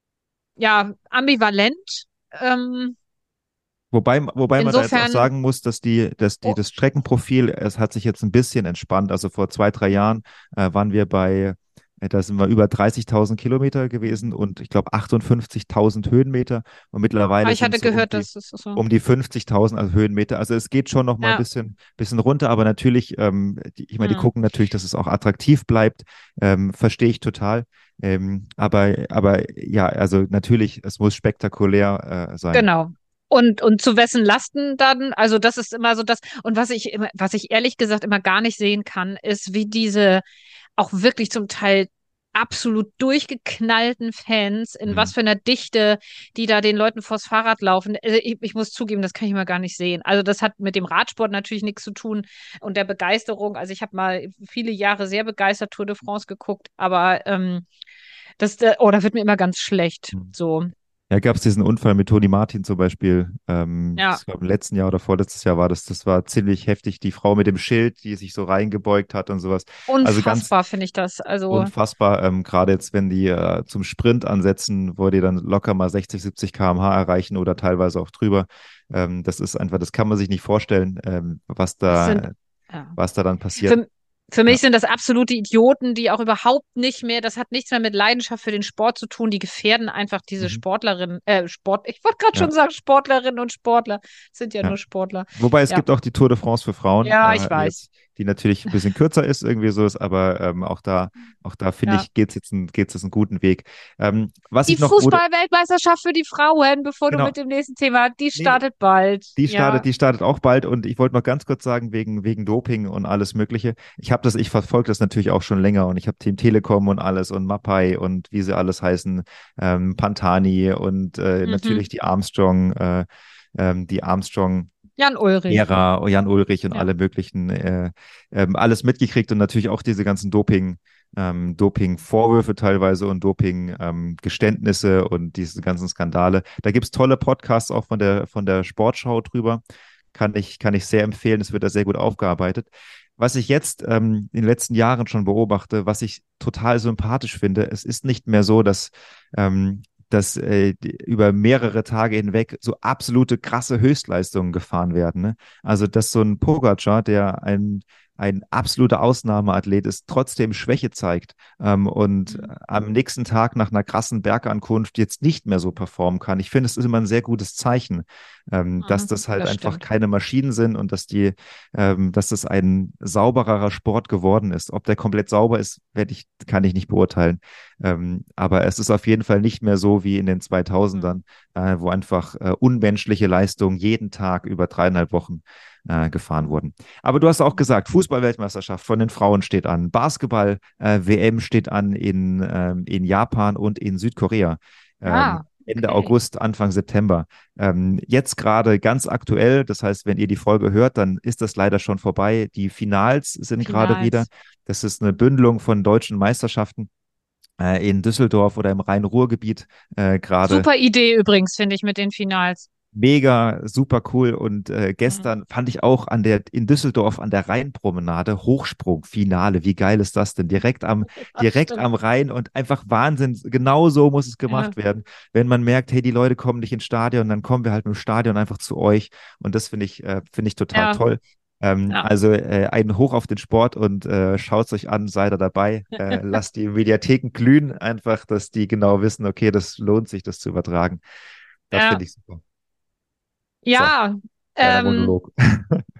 A: ja ambivalent. Ähm,
B: Wobei, wobei man da jetzt auch
A: insofern,
B: sagen muss, dass die, dass die,
A: oh,
B: das Streckenprofil, es hat sich jetzt ein bisschen entspannt. Also vor zwei, drei Jahren äh, waren wir bei, äh, da sind wir über dreißigtausend Kilometer gewesen und ich glaube achtundfünfzigtausend Höhenmeter und
A: ah,
B: mittlerweile
A: ich
B: sind
A: hatte
B: es so um
A: gehört,
B: die,
A: dass es so.
B: um die fünfzigtausend also Höhenmeter. Also es geht schon noch mal ein
A: Ja.
B: bisschen, bisschen runter, aber natürlich, ähm, die, ich meine, die
A: Hm.
B: gucken natürlich, dass es auch attraktiv bleibt. Ähm, verstehe ich total. Ähm, aber, aber ja, also natürlich, es muss spektakulär äh, sein.
A: Genau. Und, und zu wessen Lasten dann? Also das ist immer so das. Und was ich immer, was ich ehrlich gesagt immer gar nicht sehen kann, ist, wie diese auch wirklich zum Teil absolut durchgeknallten Fans, in was
B: Mhm.
A: für einer Dichte, die da den Leuten vors Fahrrad laufen. Also ich, ich muss zugeben, das kann ich immer gar nicht sehen. Also das hat mit dem Radsport natürlich nichts zu tun und der Begeisterung. Also ich habe mal viele Jahre sehr begeistert Tour de France geguckt, aber ähm, das, äh, oh, da wird mir immer ganz schlecht.
B: Mhm.
A: So,
B: Ja, gab es diesen Unfall mit Toni Martin zum Beispiel. Ähm,
A: ja.
B: das war im letzten Jahr oder vorletztes Jahr war das. Das war ziemlich heftig. Die Frau mit dem Schild, die sich so reingebeugt hat und sowas. Also ganz
A: Unfassbar finde ich das. Also,
B: unfassbar. Ähm, gerade jetzt, wenn die äh, zum Sprint ansetzen, wo die dann locker mal sechzig, siebzig Kilometer pro Stunde erreichen oder teilweise auch drüber. Ähm, das ist einfach, das kann man sich nicht vorstellen, ähm, was
A: das sind,
B: da,
A: ja.
B: was da dann passiert.
A: Für, für
B: Ja.
A: mich sind das absolute Idioten, die auch überhaupt nicht mehr, das hat nichts mehr mit Leidenschaft für den Sport zu tun. Die gefährden einfach diese
B: Mhm.
A: Sportlerinnen, äh, Sport, ich wollte gerade schon
B: Ja.
A: sagen, Sportlerinnen und Sportler, sind ja
B: Ja.
A: nur Sportler.
B: Wobei es
A: Ja,
B: gibt auch die Tour de France für Frauen,
A: ja, ich
B: äh,
A: weiß.
B: jetzt, die natürlich ein bisschen kürzer ist, irgendwie so ist, aber ähm, auch da, auch da finde
A: Ja.
B: ich, geht es jetzt, ein, geht's jetzt einen guten Weg. Ähm, was
A: Die
B: ich noch, wurde,
A: Fußball-Weltmeisterschaft für die Frauen, bevor du
B: genau,
A: mit dem nächsten Thema, die
B: nee,
A: startet bald.
B: die startet,
A: Ja.
B: die startet auch bald und ich wollte noch ganz kurz sagen, wegen, wegen Doping und alles Mögliche. Ich habe das, ich verfolge das natürlich auch schon länger und ich habe Team Telekom und alles und Mapai und wie sie alles heißen, ähm, Pantani und äh,
A: Mhm.
B: natürlich die Armstrong, äh, ähm, die Armstrong
A: Jan Ulrich.
B: Ära, Jan Ulrich und
A: Ja.
B: alle möglichen, äh, ähm, alles mitgekriegt und natürlich auch diese ganzen Doping, ähm, Doping-Vorwürfe teilweise und Doping-Geständnisse und diese ganzen Skandale. Da gibt es tolle Podcasts auch von der, von der Sportschau drüber. Kann ich, kann ich sehr empfehlen. Es wird da sehr gut aufgearbeitet. Was ich jetzt ähm, in den letzten Jahren schon beobachte, was ich total sympathisch finde, es ist nicht mehr so, dass ähm, dass äh, die, über mehrere Tage hinweg so absolute krasse Höchstleistungen gefahren werden. Ne? Also, dass so ein Pogacar, der ein, ein absoluter Ausnahmeathlet ist, trotzdem Schwäche zeigt ähm, und
A: Mhm.
B: am nächsten Tag nach einer krassen Bergankunft jetzt nicht mehr so performen kann. Ich finde, es ist immer ein sehr gutes Zeichen, ähm, dass
A: Mhm.
B: das halt
A: Das
B: einfach
A: stimmt.
B: keine Maschinen sind und dass die, ähm, dass das ein saubererer Sport geworden ist. Ob der komplett sauber ist, werde ich, kann ich nicht beurteilen. Ähm, aber es ist auf jeden Fall nicht mehr so wie in den
A: Mhm.
B: zweitausendern, äh, wo einfach äh, unmenschliche Leistungen jeden Tag über dreieinhalb Wochen äh, gefahren wurden. Aber du hast auch gesagt, Fußball-Weltmeisterschaft von den Frauen steht an, Basketball-W M steht an in, ähm, in Japan und in Südkorea. Ähm,
A: Ah,
B: Ende
A: okay.
B: August, Anfang September. Ähm, jetzt gerade ganz aktuell, das heißt, wenn ihr die Folge hört, dann ist das leider schon vorbei. Die Finals sind gerade wieder.
A: Finals.
B: Das ist eine Bündelung von deutschen Meisterschaften äh, in Düsseldorf oder im Rhein-Ruhr-Gebiet äh, gerade.
A: Super Idee übrigens, finde ich, mit den Finals.
B: Mega, super cool. Und äh,
A: Mhm.
B: gestern fand ich auch an der, in Düsseldorf an der Rheinpromenade Hochsprung-Finale. Wie geil ist das denn? Direkt am,
A: Ja,
B: direkt
A: stimmt.
B: am Rhein und einfach Wahnsinn. Genau so muss es
A: Ja,
B: gemacht werden. Wenn man merkt, hey, die Leute kommen nicht ins Stadion, dann kommen wir halt mit dem Stadion einfach zu euch. Und das finde ich, äh, finde ich total
A: ja,
B: toll. Ähm,
A: ja.
B: also äh, einen Hoch auf den Sport und äh, schaut es euch an, seid da dabei. Äh, lasst die Mediatheken glühen, einfach, dass die genau wissen, okay, das lohnt sich, das zu übertragen. Das
A: Ja,
B: finde ich super. So,
A: ja.
B: kleiner
A: Ähm,
B: Monolog.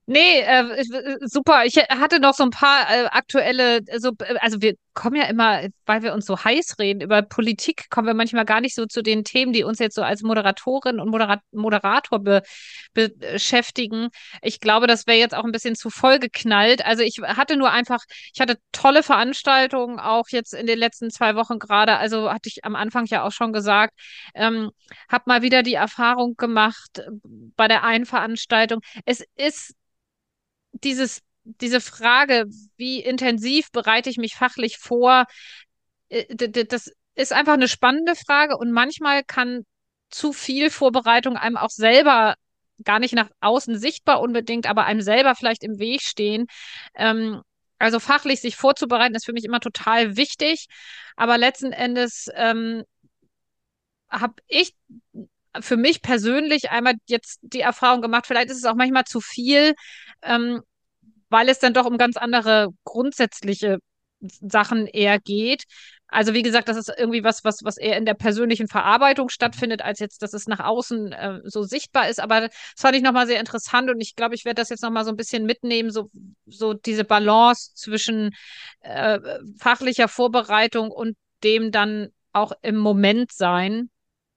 A: Nee, äh, ich- äh, super. Ich hatte noch so ein paar äh, aktuelle, äh, so, äh, also wir kommen ja immer, weil wir uns so heiß reden über Politik, kommen wir manchmal gar nicht so zu den Themen, die uns jetzt so als Moderatorin und Moderat Moderator be beschäftigen. Ich glaube, das wäre jetzt auch ein bisschen zu voll geknallt. Also ich hatte nur einfach, ich hatte tolle Veranstaltungen auch jetzt in den letzten zwei Wochen gerade. Also hatte ich am Anfang ja auch schon gesagt, ähm, habe mal wieder die Erfahrung gemacht äh, bei der einen Veranstaltung. Es ist dieses, diese Frage, wie intensiv bereite ich mich fachlich vor, äh, d- d- das ist einfach eine spannende Frage und manchmal kann zu viel Vorbereitung einem auch selber gar nicht nach außen sichtbar unbedingt, aber einem selber vielleicht im Weg stehen. Ähm, also fachlich sich vorzubereiten ist für mich immer total wichtig, aber letzten Endes ähm, habe ich für mich persönlich einmal jetzt die Erfahrung gemacht, vielleicht ist es auch manchmal zu viel, ähm, weil es dann doch um ganz andere grundsätzliche Sachen eher geht. Also wie gesagt, das ist irgendwie was, was, was eher in der persönlichen Verarbeitung stattfindet, als jetzt, dass es nach außen äh, so sichtbar ist. Aber das fand ich nochmal sehr interessant und ich glaube, ich werde das jetzt nochmal so ein bisschen mitnehmen, so, so diese Balance zwischen äh, fachlicher Vorbereitung und dem dann auch im Moment sein.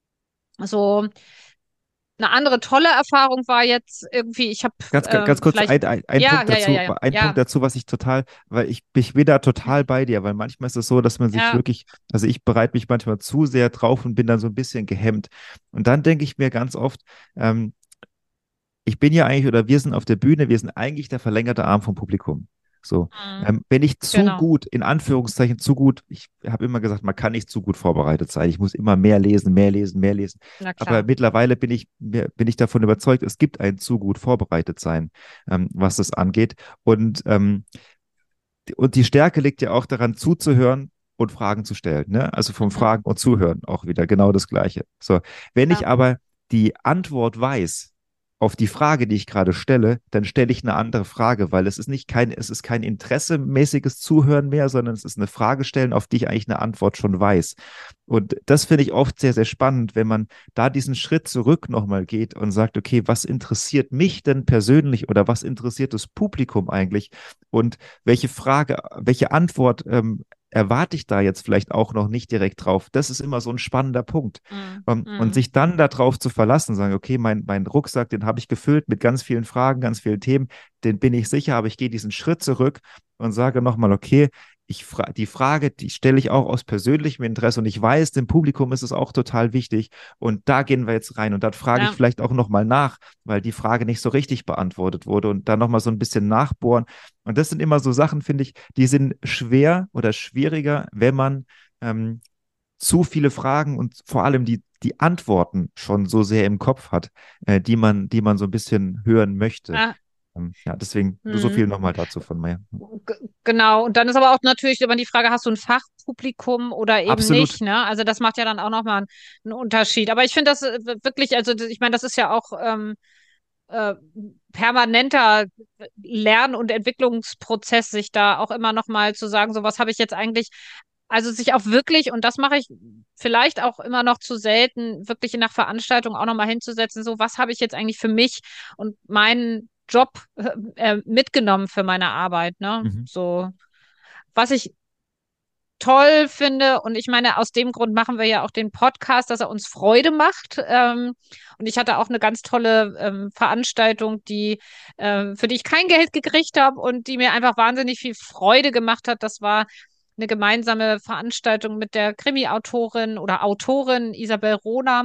A: So eine andere tolle Erfahrung war jetzt irgendwie, ich habe
B: Ganz, ganz
A: ähm,
B: kurz
A: vielleicht,
B: ein, ein, ein
A: ja,
B: Punkt
A: ja, ja,
B: dazu,
A: ja, ja,
B: ein Punkt
A: ja,
B: dazu, was ich total, weil ich, ich bin da total bei dir, weil manchmal ist es so, dass man sich
A: ja.
B: wirklich, also ich bereite mich manchmal zu sehr drauf und bin dann so ein bisschen gehemmt. Und dann denke ich mir ganz oft, ähm, ich bin ja eigentlich, oder wir sind auf der Bühne, wir sind eigentlich der verlängerte Arm vom Publikum. So,
A: Mhm.
B: ähm, wenn ich zu
A: Genau.
B: gut, in Anführungszeichen zu gut, ich habe immer gesagt, man kann nicht zu gut vorbereitet sein. Ich muss immer mehr lesen, mehr lesen, mehr lesen.
A: Na
B: Aber
A: klar.
B: mittlerweile bin ich, mir- bin ich davon überzeugt, es gibt ein zu gut vorbereitet sein, ähm, was das angeht. Und, ähm, die- und die Stärke liegt ja auch daran, zuzuhören und Fragen zu stellen. Ne? Also vom
A: Mhm.
B: Fragen und Zuhören auch wieder genau das Gleiche. So, wenn
A: Ja,
B: ich aber die Antwort weiß auf die Frage, die ich gerade stelle, dann stelle ich eine andere Frage, weil es ist nicht kein, es ist kein interessemäßiges Zuhören mehr, sondern es ist eine Frage stellen, auf die ich eigentlich eine Antwort schon weiß. Und das finde ich oft sehr, sehr spannend, wenn man da diesen Schritt zurück nochmal geht und sagt, okay, was interessiert mich denn persönlich oder was interessiert das Publikum eigentlich? Und welche Frage, welche Antwort ähm, erwarte ich da jetzt vielleicht auch noch nicht direkt drauf? Das ist immer so ein spannender Punkt.
A: mhm.
B: Ähm, und
A: Mhm.
B: sich dann darauf zu verlassen, sagen, okay, mein, mein Rucksack, den habe ich gefüllt mit ganz vielen Fragen, ganz vielen Themen, den bin ich sicher, aber ich gehe diesen Schritt zurück und sage nochmal, okay, ich fra die Frage, die stelle ich auch aus persönlichem Interesse und ich weiß, dem Publikum ist es auch total wichtig und da gehen wir jetzt rein und dann frage ich
A: Ja,
B: vielleicht auch nochmal nach, weil die Frage nicht so richtig beantwortet wurde und dann nochmal so ein bisschen nachbohren und das sind immer so Sachen, finde ich, die sind schwer oder schwieriger, wenn man ähm, zu viele Fragen und vor allem die, die Antworten schon so sehr im Kopf hat, äh, die man, die man so ein bisschen hören möchte.
A: ja.
B: Ähm, ja, deswegen nur so
A: Mhm.
B: viel nochmal dazu von mir.
A: G genau. Und dann ist aber auch natürlich immer die Frage, hast du ein Fachpublikum oder eben
B: Absolut.
A: nicht, ne? Also das macht ja dann auch nochmal einen, einen Unterschied. Aber ich finde das äh, wirklich, also das- ich meine, das ist ja auch ähm, äh, permanenter Lern- und Entwicklungsprozess, sich da auch immer noch mal zu sagen, so was habe ich jetzt eigentlich, also sich auch wirklich, und das mache ich vielleicht auch immer noch zu selten, wirklich in der Veranstaltung auch noch mal hinzusetzen, so was habe ich jetzt eigentlich für mich und meinen Job äh, mitgenommen für meine Arbeit, ne?
B: Mhm.
A: So, was ich toll finde. Und ich meine, aus dem Grund machen wir ja auch den Podcast, dass er uns Freude macht. Ähm, und ich hatte auch eine ganz tolle ähm, Veranstaltung, die, äh, für die ich kein Geld gekriegt habe und die mir einfach wahnsinnig viel Freude gemacht hat. Das war eine gemeinsame Veranstaltung mit der Krimi-Autorin oder Autorin Isabel Rohner.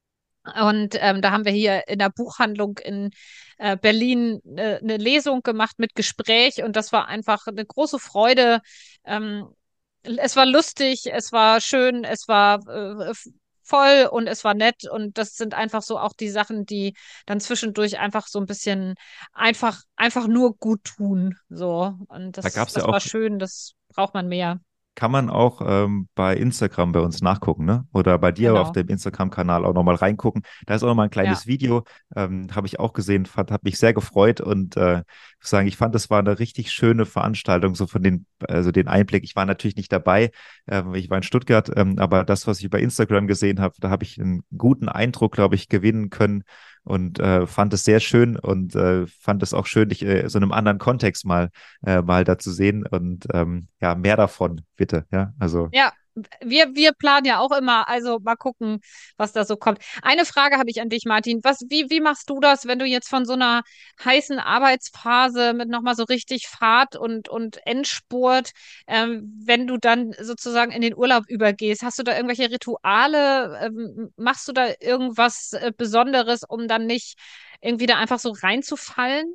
A: Und ähm, da haben wir hier in der Buchhandlung in äh, Berlin äh, eine Lesung gemacht mit Gespräch und das war einfach eine große Freude. Ähm, Es war lustig, es war schön, es war äh, voll und es war nett und das sind einfach so auch die Sachen, die dann zwischendurch einfach so ein bisschen einfach einfach nur gut tun. So und
B: Da gab
A: das
B: es ja
A: das war
B: auch
A: schön, das braucht man mehr.
B: kann man auch ähm, bei Instagram bei uns nachgucken, ne? Oder bei dir auf
A: Genau.
B: dem Instagram-Kanal auch nochmal reingucken. Da ist auch nochmal ein
A: Ja.
B: kleines Video, ähm, habe ich auch gesehen, fand, hat mich sehr gefreut und äh, ich muss sagen, ich fand, das war eine richtig schöne Veranstaltung, so von den, also den Einblick. Ich war natürlich nicht dabei, ähm, ich war in Stuttgart, ähm, aber das, was ich bei Instagram gesehen habe, da habe ich einen guten Eindruck, glaube ich, gewinnen können. und äh, fand es sehr schön und äh, fand es auch schön, dich äh, so in einem anderen Kontext mal, äh, mal da zu sehen und ähm, ja, mehr davon, bitte, ja, also.
A: Ja, wir, wir planen ja auch immer, also mal gucken, was da so kommt. Eine Frage habe ich an dich, Martin. Was, wie, wie machst du das, wenn du jetzt von so einer heißen Arbeitsphase mit nochmal so richtig Fahrt und, und Endspurt, ähm, wenn du dann sozusagen in den Urlaub übergehst, hast du da irgendwelche Rituale? Ähm, machst du da irgendwas äh, Besonderes, um dann nicht irgendwie da einfach so reinzufallen?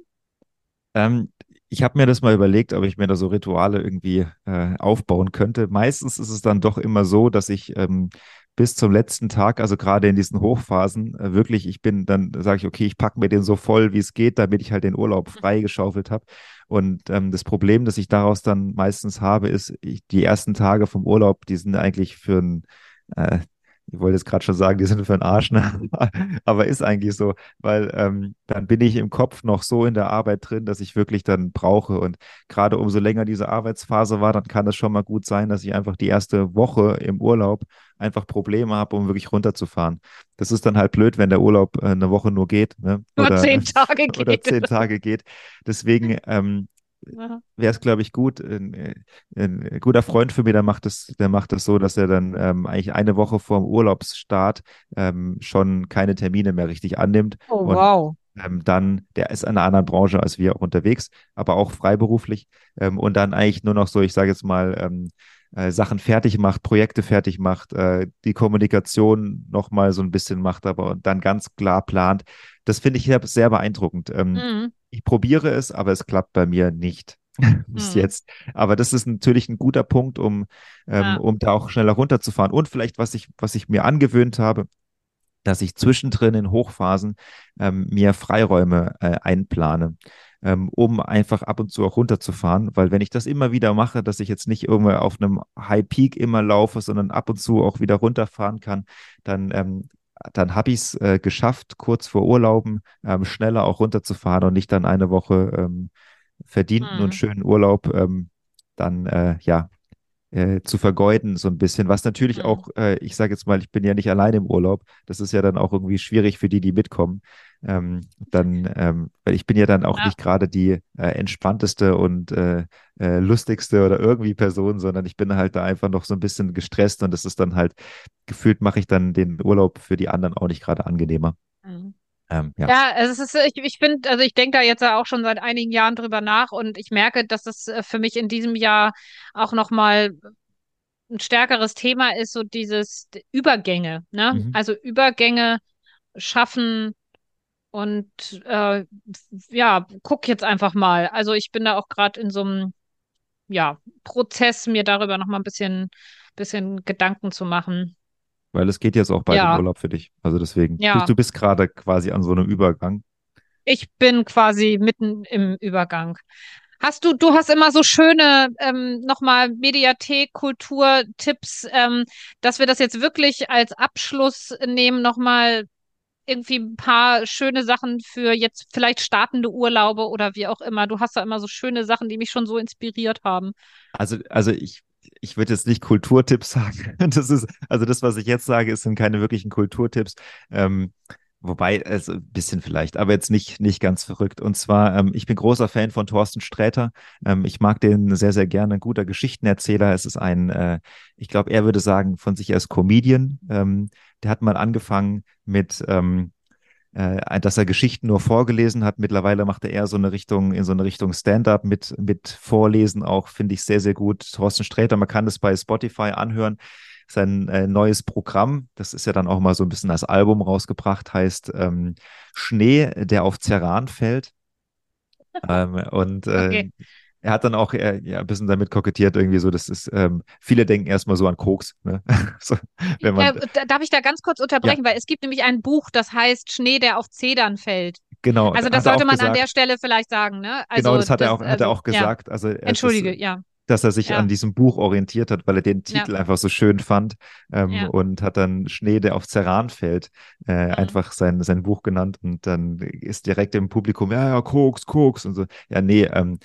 B: Ähm, Ich habe mir das mal überlegt, ob ich mir da so Rituale irgendwie äh, aufbauen könnte. Meistens ist es dann doch immer so, dass ich ähm, bis zum letzten Tag, also gerade in diesen Hochphasen, äh, wirklich, ich bin, dann sage ich, okay, ich packe mir den so voll, wie es geht, damit ich halt den Urlaub freigeschaufelt habe. Und ähm, das Problem, das ich daraus dann meistens habe, ist, ich, die ersten Tage vom Urlaub, die sind eigentlich für ein, äh, ich wollte jetzt gerade schon sagen, die sind für den Arsch, ne? Aber ist eigentlich so, weil ähm, dann bin ich im Kopf noch so in der Arbeit drin, dass ich wirklich dann brauche. Und gerade umso länger diese Arbeitsphase war, dann kann es schon mal gut sein, dass ich einfach die erste Woche im Urlaub einfach Probleme habe, um wirklich runterzufahren. Das ist dann halt blöd, wenn der Urlaub äh, eine Woche nur geht, ne?
A: Nur
B: Oder,
A: zehn Tage
B: oder
A: geht.
B: zehn Tage geht. Deswegen ähm,
A: Ja.
B: wäre es, glaube ich, gut. Ein, äh, ein guter Freund für mich, der macht es, der macht es so, dass er dann ähm, eigentlich eine Woche vor dem Urlaubsstart ähm, schon keine Termine mehr richtig annimmt
A: Oh,
B: und
A: wow.
B: ähm, dann, der ist in einer anderen Branche als wir auch unterwegs, aber auch freiberuflich ähm, und dann eigentlich nur noch so, ich sage jetzt mal, ähm, äh, Sachen fertig macht, Projekte fertig macht, äh, die Kommunikation nochmal so ein bisschen macht, aber dann ganz klar plant. Das finde ich sehr beeindruckend. Ähm,
A: Mhm.
B: ich probiere es, aber es klappt bei mir nicht bis
A: Mhm.
B: jetzt. Aber das ist natürlich ein guter Punkt, um, ähm,
A: Ja.
B: um da auch schneller runterzufahren. Und vielleicht, was ich, was ich mir angewöhnt habe, dass ich zwischendrin in Hochphasen ähm, mir Freiräume äh, einplane, ähm, um einfach ab und zu auch runterzufahren. Weil wenn ich das immer wieder mache, dass ich jetzt nicht irgendwo auf einem High Peak immer laufe, sondern ab und zu auch wieder runterfahren kann, dann ähm, dann habe ich es äh, geschafft, kurz vor Urlauben ähm, schneller auch runterzufahren und nicht dann eine Woche ähm, verdienten und
A: Mhm.
B: schönen Urlaub ähm, dann äh, ja äh, zu vergeuden, so ein bisschen. Was natürlich
A: Mhm.
B: auch, äh, ich sage jetzt mal, ich bin ja nicht allein im Urlaub. Das ist ja dann auch irgendwie schwierig für die, die mitkommen. Ähm, dann, ähm, weil ich bin ja dann auch
A: Ja.
B: nicht gerade die äh, entspannteste und äh, äh, lustigste oder irgendwie Person, sondern ich bin halt da einfach noch so ein bisschen gestresst und das ist dann halt, gefühlt mache ich dann den Urlaub für die anderen auch nicht gerade angenehmer.
A: Mhm.
B: Ähm, ja.
A: Ja, also es ist, ich, ich finde, also ich denke da jetzt ja auch schon seit einigen Jahren drüber nach und ich merke, dass das äh, für mich in diesem Jahr auch nochmal ein stärkeres Thema ist, so dieses Übergänge, ne?
B: Mhm.
A: Also Übergänge schaffen und äh, ja, guck jetzt einfach mal. Also ich bin da auch gerade in so einem, ja, Prozess, mir darüber nochmal ein bisschen, bisschen Gedanken zu machen.
B: Weil es geht jetzt auch bald in
A: Ja,
B: Urlaub für dich. Also deswegen, du,
A: ja.
B: du bist gerade quasi an so einem Übergang.
A: Ich bin quasi mitten im Übergang. Hast du, du hast immer so schöne ähm, nochmal Mediathek, Kulturtipps, ähm, dass wir das jetzt wirklich als Abschluss nehmen, nochmal irgendwie ein paar schöne Sachen für jetzt vielleicht startende Urlaube oder wie auch immer. Du hast da immer so schöne Sachen, die mich schon so inspiriert haben.
B: Also, also ich, ich würde jetzt nicht Kulturtipps sagen. Das ist, also das, was ich jetzt sage, ist, sind keine wirklichen Kulturtipps. Ähm, wobei, also ein bisschen vielleicht, aber jetzt nicht, nicht ganz verrückt. Und zwar, ähm, ich bin großer Fan von Thorsten Sträter. Ähm, ich mag den sehr, sehr gerne. Ein guter Geschichtenerzähler. Es ist ein, äh, ich glaube, er würde sagen, von sich als Comedian. Ähm, der hat mal angefangen mit, ähm, äh, dass er Geschichten nur vorgelesen hat. Mittlerweile macht er eher so eine Richtung, in so eine Richtung Stand-up mit, mit Vorlesen auch, finde ich sehr, sehr gut. Thorsten Sträter, man kann das bei Spotify anhören. Sein äh, neues Programm, das ist ja dann auch mal so ein bisschen als Album rausgebracht, heißt ähm, Schnee, der auf Ceran fällt. Ähm, und äh,
A: Okay.
B: er hat dann auch äh, ja, ein bisschen damit kokettiert, irgendwie so, das ist, ähm, viele denken erstmal so an Koks, ne? So, wenn man,
A: Äh, da, darf ich da ganz kurz
B: ja,
A: unterbrechen, weil es gibt nämlich ein Buch, das heißt Schnee, der auf Zedern fällt.
B: genau,
A: Also das
B: hat er
A: sollte
B: auch
A: man an der
B: gesagt.
A: Stelle vielleicht sagen, ne?
B: Genau,
A: Also
B: das hat er
A: das,
B: auch, hat er
A: also
B: auch
A: ja,
B: gesagt. Also es ist,
A: entschuldige, ja,
B: dass er sich an
A: ja,
B: diesem Buch orientiert hat, weil er den
A: ja,
B: Titel einfach so schön fand ähm,
A: ja.
B: und hat dann Schnee, der auf Ceran fällt, äh,
A: Hm.
B: einfach sein, sein Buch genannt und dann ist direkt im Publikum, ja, ja, Koks, Koks und so. Ja, nee, ähm,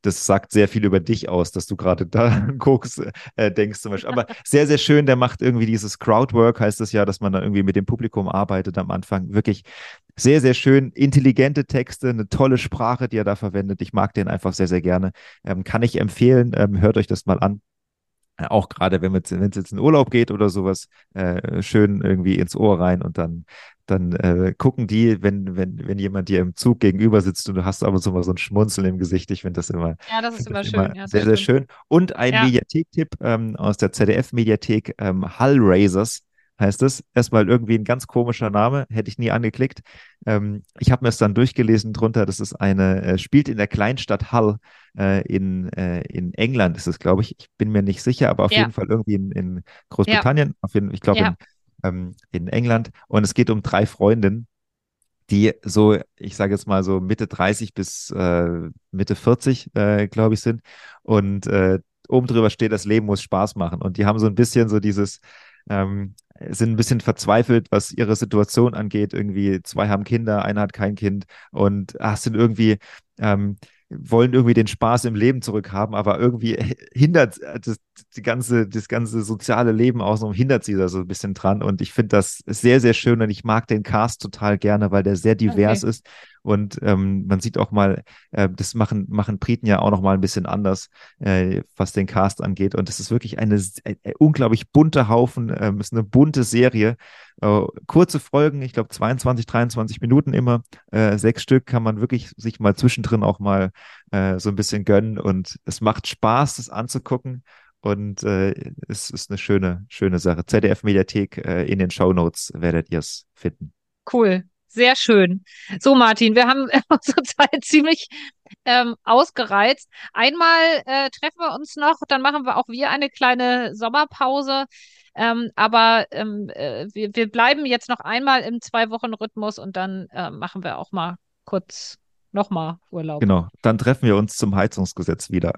B: das sagt sehr viel über dich aus, dass du gerade da guckst, äh, denkst zum Beispiel. Aber sehr, sehr schön, der macht irgendwie dieses Crowdwork, heißt es ja, dass man dann irgendwie mit dem Publikum arbeitet am Anfang. Wirklich sehr, sehr schön, intelligente Texte, eine tolle Sprache, die er da verwendet. Ich mag den einfach sehr, sehr gerne. Ähm, kann ich empfehlen, ähm, hört euch das mal an. Äh, Auch gerade, wenn es jetzt in Urlaub geht oder sowas, äh, schön irgendwie ins Ohr rein und dann, dann äh, gucken die, wenn, wenn, wenn jemand dir im Zug gegenüber sitzt und du hast aber so mal so ein Schmunzeln im Gesicht. Ich finde das immer,
A: Ja, das ist
B: finde
A: immer
B: das immer
A: schön. Ja, das
B: sehr, sehr
A: stimmt.
B: schön. Und ein
A: Ja,
B: Mediathek-Tipp ähm, aus der Z D F-Mediathek, ähm, Hellraisers heißt es. Erstmal irgendwie ein ganz komischer Name, hätte ich nie angeklickt. Ähm, ich habe mir es dann durchgelesen drunter. Das ist eine, äh, spielt in der Kleinstadt Hull äh, in, äh, in England ist es, glaube ich. Ich bin mir nicht sicher, aber auf
A: ja,
B: jeden Fall irgendwie in, in
A: ja,
B: Großbritannien, auf jeden, ich glaube
A: ja.
B: in, ähm, in England. Und es geht um drei Freundinnen, die so, ich sage jetzt mal so Mitte dreißig bis äh, Mitte vierzig, äh, glaube ich, sind. Und äh, oben drüber steht, das Leben muss Spaß machen. Und die haben so ein bisschen so dieses, ähm, sind ein bisschen verzweifelt, was ihre Situation angeht. Irgendwie zwei haben Kinder, einer hat kein Kind und ach, sind irgendwie, ähm, wollen irgendwie den Spaß im Leben zurückhaben, aber irgendwie hindert das, die ganze, das ganze soziale Leben außenrum hindert sie da so ein bisschen dran. Und ich finde das sehr, sehr schön und ich mag den Cast total gerne, weil der sehr divers
A: Okay.
B: ist. Und ähm, man sieht auch mal, äh, das machen, machen Briten ja auch noch mal ein bisschen anders, äh, was den Cast angeht. Und es ist wirklich eine, ein, ein unglaublich bunter Haufen, ähm, ist eine bunte Serie. Äh, kurze Folgen, ich glaube zweiundzwanzig, dreiundzwanzig Minuten immer, äh, sechs Stück kann man wirklich sich mal zwischendrin auch mal äh, so ein bisschen gönnen. Und es macht Spaß, das anzugucken. Und äh, es ist eine schöne, schöne Sache. Z D F-Mediathek, äh, in den Shownotes werdet ihr es finden.
A: Cool. Sehr schön. So, Martin, wir haben unsere Zeit ziemlich ähm, ausgereizt. Einmal äh, treffen wir uns noch, dann machen wir auch wir eine kleine Sommerpause. Ähm, aber ähm, äh, wir, wir bleiben jetzt noch einmal im Zwei-Wochen-Rhythmus und dann äh, machen wir auch mal kurz nochmal Urlaub.
B: Genau, dann treffen wir uns zum Heizungsgesetz wieder.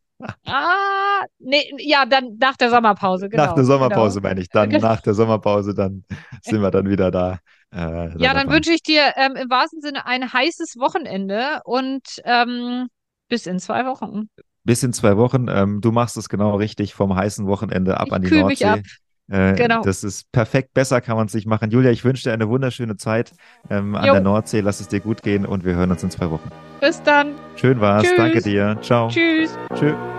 A: Ah, nee, ja, dann nach der Sommerpause,
B: Nach der
A: genau, genau.
B: Sommerpause meine ich. Dann
A: Genau.
B: nach der Sommerpause, dann sind wir dann wieder da, äh, da
A: Ja, dann
B: dabei.
A: wünsche ich dir ähm, im wahrsten Sinne ein heißes Wochenende und ähm, bis in zwei Wochen.
B: Bis in zwei Wochen. Ähm, du machst es genau richtig vom heißen Wochenende ab
A: Ich
B: an die
A: kühl mich ab.
B: Nordsee. Äh,
A: Genau.
B: das ist perfekt. Besser kann man es nicht machen. Julia, ich wünsche dir eine wunderschöne Zeit ähm, an der
A: Jo,
B: Nordsee. Lass es dir gut gehen und wir hören uns in zwei Wochen.
A: bis dann.
B: Schön war's. Danke
A: Tschüss.
B: dir. Ciao.
A: Tschüss.
B: Tschüss.